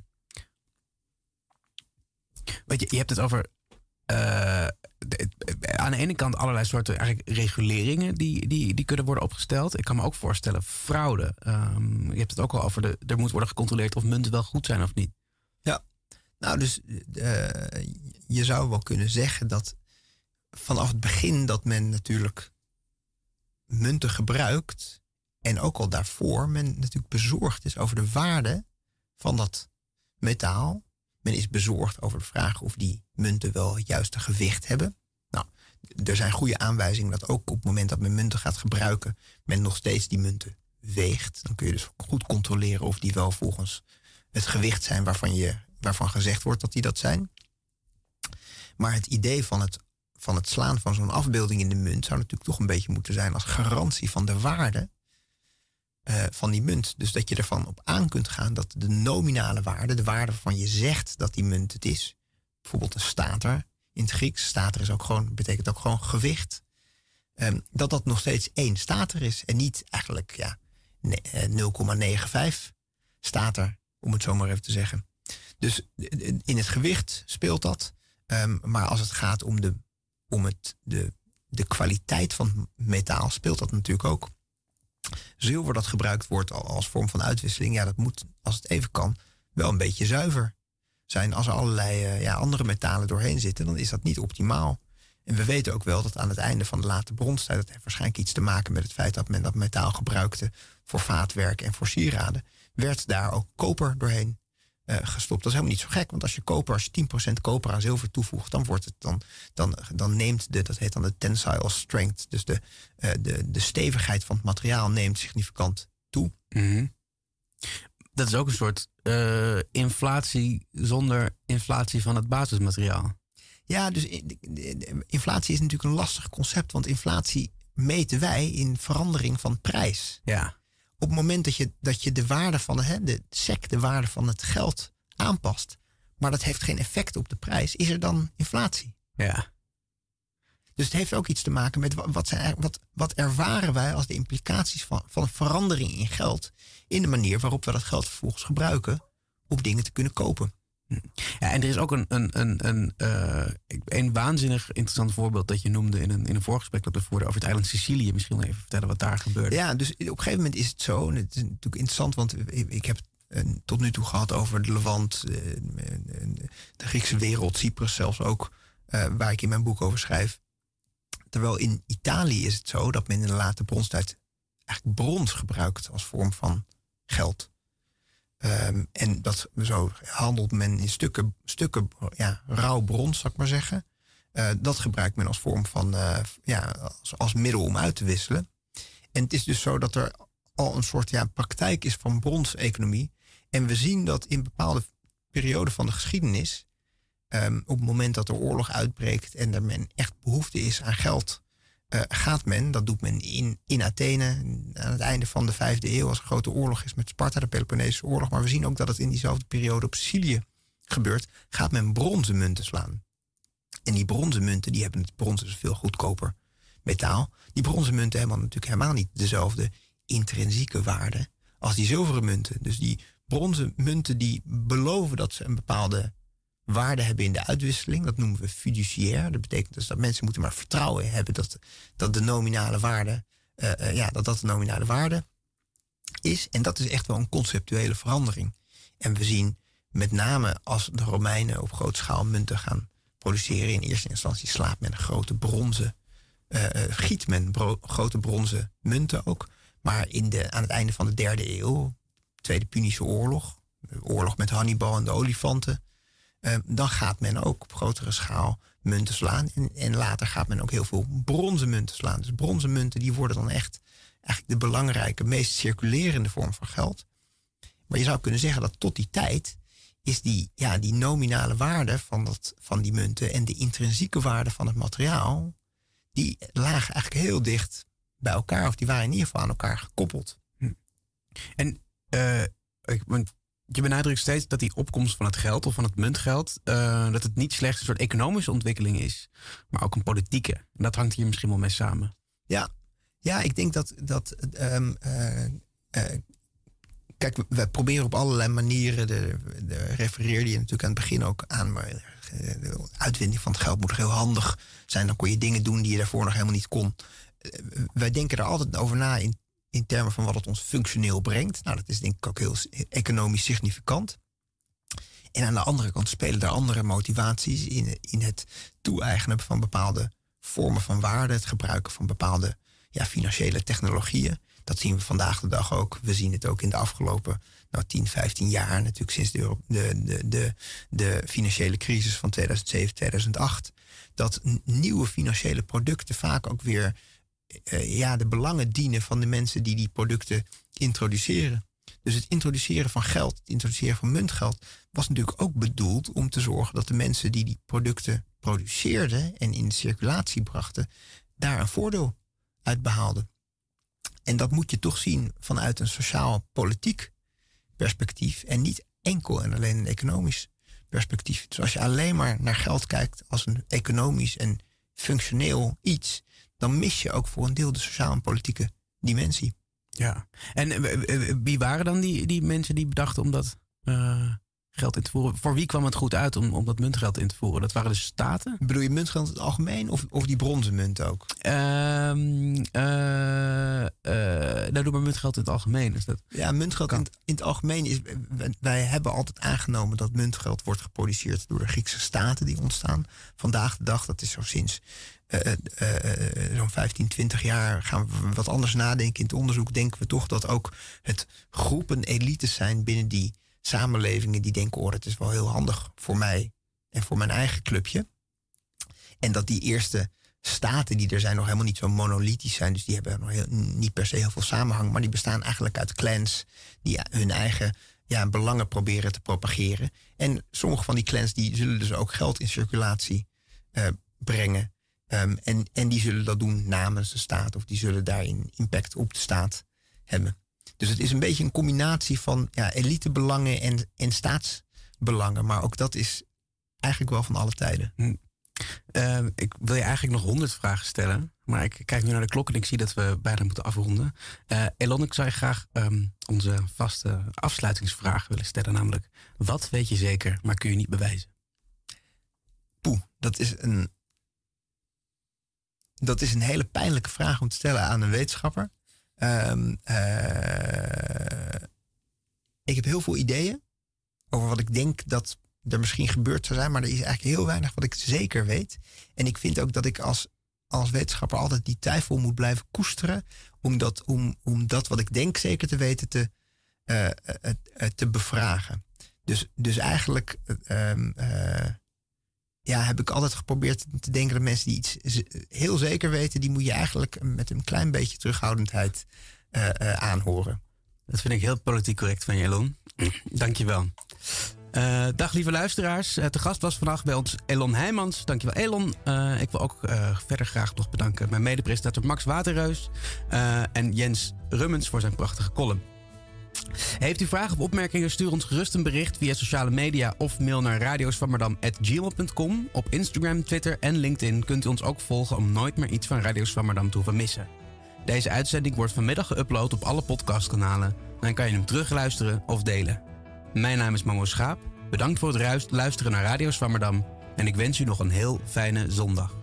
weet je, je hebt het over uh, de, aan de ene kant allerlei soorten eigenlijk reguleringen die, die, die kunnen worden opgesteld. Ik kan me ook voorstellen fraude. Um, je hebt het ook al over de, er moet worden gecontroleerd of munten wel goed zijn of niet. Ja. Nou, dus uh, je zou wel kunnen zeggen dat vanaf het begin dat men natuurlijk munten gebruikt en ook al daarvoor men natuurlijk bezorgd is over de waarde van dat metaal. Men is bezorgd over de vraag of die munten wel het juiste gewicht hebben. Nou, er zijn goede aanwijzingen dat ook op het moment dat men munten gaat gebruiken, men nog steeds die munten weegt. Dan kun je dus goed controleren of die wel volgens het gewicht zijn waarvan je waarvan gezegd wordt dat die dat zijn. Maar het idee van het, van het slaan van zo'n afbeelding in de munt zou natuurlijk toch een beetje moeten zijn als garantie van de waarde uh, van die munt. Dus dat je ervan op aan kunt gaan dat de nominale waarde, de waarde waarvan je zegt dat die munt het is, bijvoorbeeld een stater in het Grieks, stater is ook gewoon, betekent ook gewoon gewicht, um, dat dat nog steeds één stater is en niet eigenlijk ja, nul komma vijfennegentig stater, om het zo maar even te zeggen. Dus in het gewicht speelt dat. Um, maar als het gaat om, de, om het, de, de kwaliteit van het metaal, speelt dat natuurlijk ook. Zilver dat gebruikt wordt als vorm van uitwisseling, ja, dat moet, als het even kan, wel een beetje zuiver zijn. Als er allerlei uh, ja, andere metalen doorheen zitten, dan is dat niet optimaal. En we weten ook wel dat aan het einde van de late bronstijd, dat heeft waarschijnlijk iets te maken met het feit dat men dat metaal gebruikte voor vaatwerk en voor sieraden, werd daar ook koper doorheen Uh, gestopt. Dat is helemaal niet zo gek, want als je koper, als je tien procent koper aan zilver toevoegt, dan wordt het dan, dan, dan neemt de, dat heet dan de tensile strength, dus de, uh, de, de stevigheid van het materiaal neemt significant toe. Mm-hmm. Dat is ook een soort uh, inflatie zonder inflatie van het basismateriaal. Ja, dus inflatie is natuurlijk een lastig concept, want inflatie meten wij in verandering van prijs. Ja. Op het moment dat je, dat je de waarde van de, de sec, de waarde van het geld aanpast, maar dat heeft geen effect op de prijs, is er dan inflatie? Ja. Dus het heeft ook iets te maken met wat, zijn, wat, wat ervaren wij als de implicaties van, van een verandering in geld in de manier waarop we dat geld vervolgens gebruiken om dingen te kunnen kopen. Ja, en er is ook een, een, een, een, uh, een waanzinnig interessant voorbeeld dat je noemde in een, in een voorgesprek dat we voerden over het eiland Sicilië. Misschien even vertellen wat daar gebeurde. Ja, dus op een gegeven moment is het zo, en het is natuurlijk interessant, want ik, ik heb het uh, tot nu toe gehad over de Levant, uh, de Griekse wereld, Cyprus zelfs ook, uh, waar ik in mijn boek over schrijf. Terwijl in Italië is het zo dat men in de late bronstijd eigenlijk brons gebruikt als vorm van geld. Um, en dat zo handelt men in stukken, stukken ja, rauw brons, zou ik maar zeggen. Uh, dat gebruikt men als vorm van, uh, ja, als, als middel om uit te wisselen. En het is dus zo dat er al een soort ja, praktijk is van bronseconomie. En we zien dat in bepaalde perioden van de geschiedenis, um, op het moment dat er oorlog uitbreekt en er men echt behoefte is aan geld, Uh, gaat men, dat doet men in, in Athene aan het einde van de vijfde eeuw als er grote oorlog is met Sparta, de Peloponnesische oorlog. Maar we zien ook dat het in diezelfde periode op Sicilië gebeurt. Gaat men bronzen munten slaan. En die bronzen munten, die hebben het bronzen is veel goedkoper metaal. Die bronzen munten hebben natuurlijk helemaal niet dezelfde intrinsieke waarde als die zilveren munten. Dus die bronzen munten die beloven dat ze een bepaalde waarde hebben in de uitwisseling. Dat noemen we fiduciair. Dat betekent dus dat mensen moeten maar vertrouwen hebben dat, dat de nominale waarde, uh, uh, ja, dat dat de nominale waarde is. En dat is echt wel een conceptuele verandering. En we zien met name als de Romeinen op grote schaal munten gaan produceren, in eerste instantie slaat men een grote bronzen uh, giet men bro- grote bronzen munten ook. Maar in de, aan het einde van de derde eeuw, Tweede Punische Oorlog, de oorlog met Hannibal en de olifanten, uh, dan gaat men ook op grotere schaal munten slaan. En, en later gaat men ook heel veel bronzen munten slaan. Dus bronzen munten die worden dan echt eigenlijk de belangrijke, meest circulerende vorm van geld. Maar je zou kunnen zeggen dat tot die tijd is die, ja, die nominale waarde van, dat, van die munten en de intrinsieke waarde van het materiaal, die lagen eigenlijk heel dicht bij elkaar, of die waren in ieder geval aan elkaar gekoppeld. Hm. En uh, ik, je benadrukt steeds dat die opkomst van het geld of van het muntgeld, uh, dat het niet slechts een soort economische ontwikkeling is, maar ook een politieke. En dat hangt hier misschien wel mee samen. Ja, ja ik denk dat, dat um, uh, uh, kijk, we, we proberen op allerlei manieren, de, de refereerde je natuurlijk aan het begin ook aan, maar de uitwinning van het geld moet heel handig zijn. Dan kon je dingen doen die je daarvoor nog helemaal niet kon. Uh, wij denken er altijd over na in, in termen van wat het ons functioneel brengt. Nou, dat is denk ik ook heel economisch significant. En aan de andere kant spelen er andere motivaties in, in het toe-eigenen van bepaalde vormen van waarde, het gebruiken van bepaalde ja, financiële technologieën. Dat zien we vandaag de dag ook. We zien het ook in de afgelopen nou, tien, vijftien jaar. Natuurlijk sinds de, de, de, de, de financiële crisis van tweeduizend zeven, tweeduizend acht. Dat nieuwe financiële producten vaak ook weer uh, ja, de belangen dienen van de mensen die die producten introduceren. Dus het introduceren van geld, het introduceren van muntgeld, was natuurlijk ook bedoeld om te zorgen dat de mensen die die producten produceerden en in de circulatie brachten, daar een voordeel uit behaalden. En dat moet je toch zien vanuit een sociaal-politiek perspectief en niet enkel en alleen een economisch perspectief. Dus als je alleen maar naar geld kijkt als een economisch en functioneel iets, dan mis je ook voor een deel de sociaal- en politieke dimensie. Ja, en wie waren dan die, die mensen die bedachten om dat uh, geld in te voeren? Voor wie kwam het goed uit om, om dat muntgeld in te voeren? Dat waren de staten? Bedoel je muntgeld in het algemeen of, of die bronzen munt ook? Um, uh, uh, nou, doe maar muntgeld in het algemeen. Is dat... Ja, muntgeld in het, in het algemeen is... Wij hebben altijd aangenomen dat muntgeld wordt geproduceerd door de Griekse staten die ontstaan. Vandaag de dag, dat is zo sinds uh, uh, uh, zo'n vijftien, twintig jaar, gaan we wat anders nadenken. In het onderzoek denken we toch dat ook het groepen elites zijn binnen die samenlevingen die denken, oh, het is wel heel handig voor mij en voor mijn eigen clubje. En dat die eerste staten die er zijn nog helemaal niet zo monolithisch zijn. Dus die hebben nog heel, niet per se heel veel samenhang. Maar die bestaan eigenlijk uit clans die hun eigen ja, belangen proberen te propageren. En sommige van die clans die zullen dus ook geld in circulatie uh, brengen. Um, en, en die zullen dat doen namens de staat. Of die zullen daarin impact op de staat hebben. Dus het is een beetje een combinatie van ja, elitebelangen en, en staatsbelangen. Maar ook dat is eigenlijk wel van alle tijden. Hm. Uh, ik wil je eigenlijk nog honderd vragen stellen. Maar ik kijk nu naar de klok en ik zie dat we bijna moeten afronden. Uh, Elon, ik zou je graag um, onze vaste afsluitingsvraag willen stellen. Namelijk, wat weet je zeker, maar kun je niet bewijzen? Poeh, dat is een... Dat is een hele pijnlijke vraag om te stellen aan een wetenschapper. Um, uh, ik heb heel veel ideeën over wat ik denk dat er misschien gebeurd zou zijn, maar er is eigenlijk heel weinig wat ik zeker weet. En ik vind ook dat ik als, als wetenschapper altijd die twijfel moet blijven koesteren, om dat, om, om dat wat ik denk zeker te weten te, uh, uh, uh, te bevragen. Dus, dus eigenlijk uh, uh, ja, heb ik altijd geprobeerd te denken dat mensen die iets heel zeker weten, die moet je eigenlijk met een klein beetje terughoudendheid uh, uh, aanhoren. Dat vind ik heel politiek correct van je, Elon. Dank je wel. Uh, dag lieve luisteraars. Uh, te gast was vandaag bij ons Elon Heijmans. Dankjewel Elon. Uh, ik wil ook uh, verder graag nog bedanken mijn medepresentator Max Waterreus. Uh, en Jens Rummens voor zijn prachtige column. Heeft u vragen of opmerkingen? Stuur ons gerust een bericht via sociale media of mail naar radioswammerdam at gmail punt com. Op Instagram, Twitter en LinkedIn kunt u ons ook volgen om nooit meer iets van Radio Swammerdam te hoeven missen. Deze uitzending wordt vanmiddag geüpload op alle podcastkanalen. Dan kan je hem terugluisteren of delen. Mijn naam is Momo Schaap. Bedankt voor het luisteren naar Radio Swammerdam. En ik wens u nog een heel fijne zondag.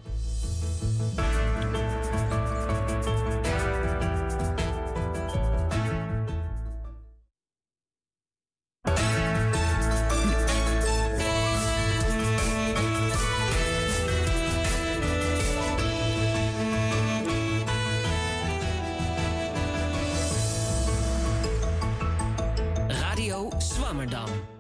Swammerdam.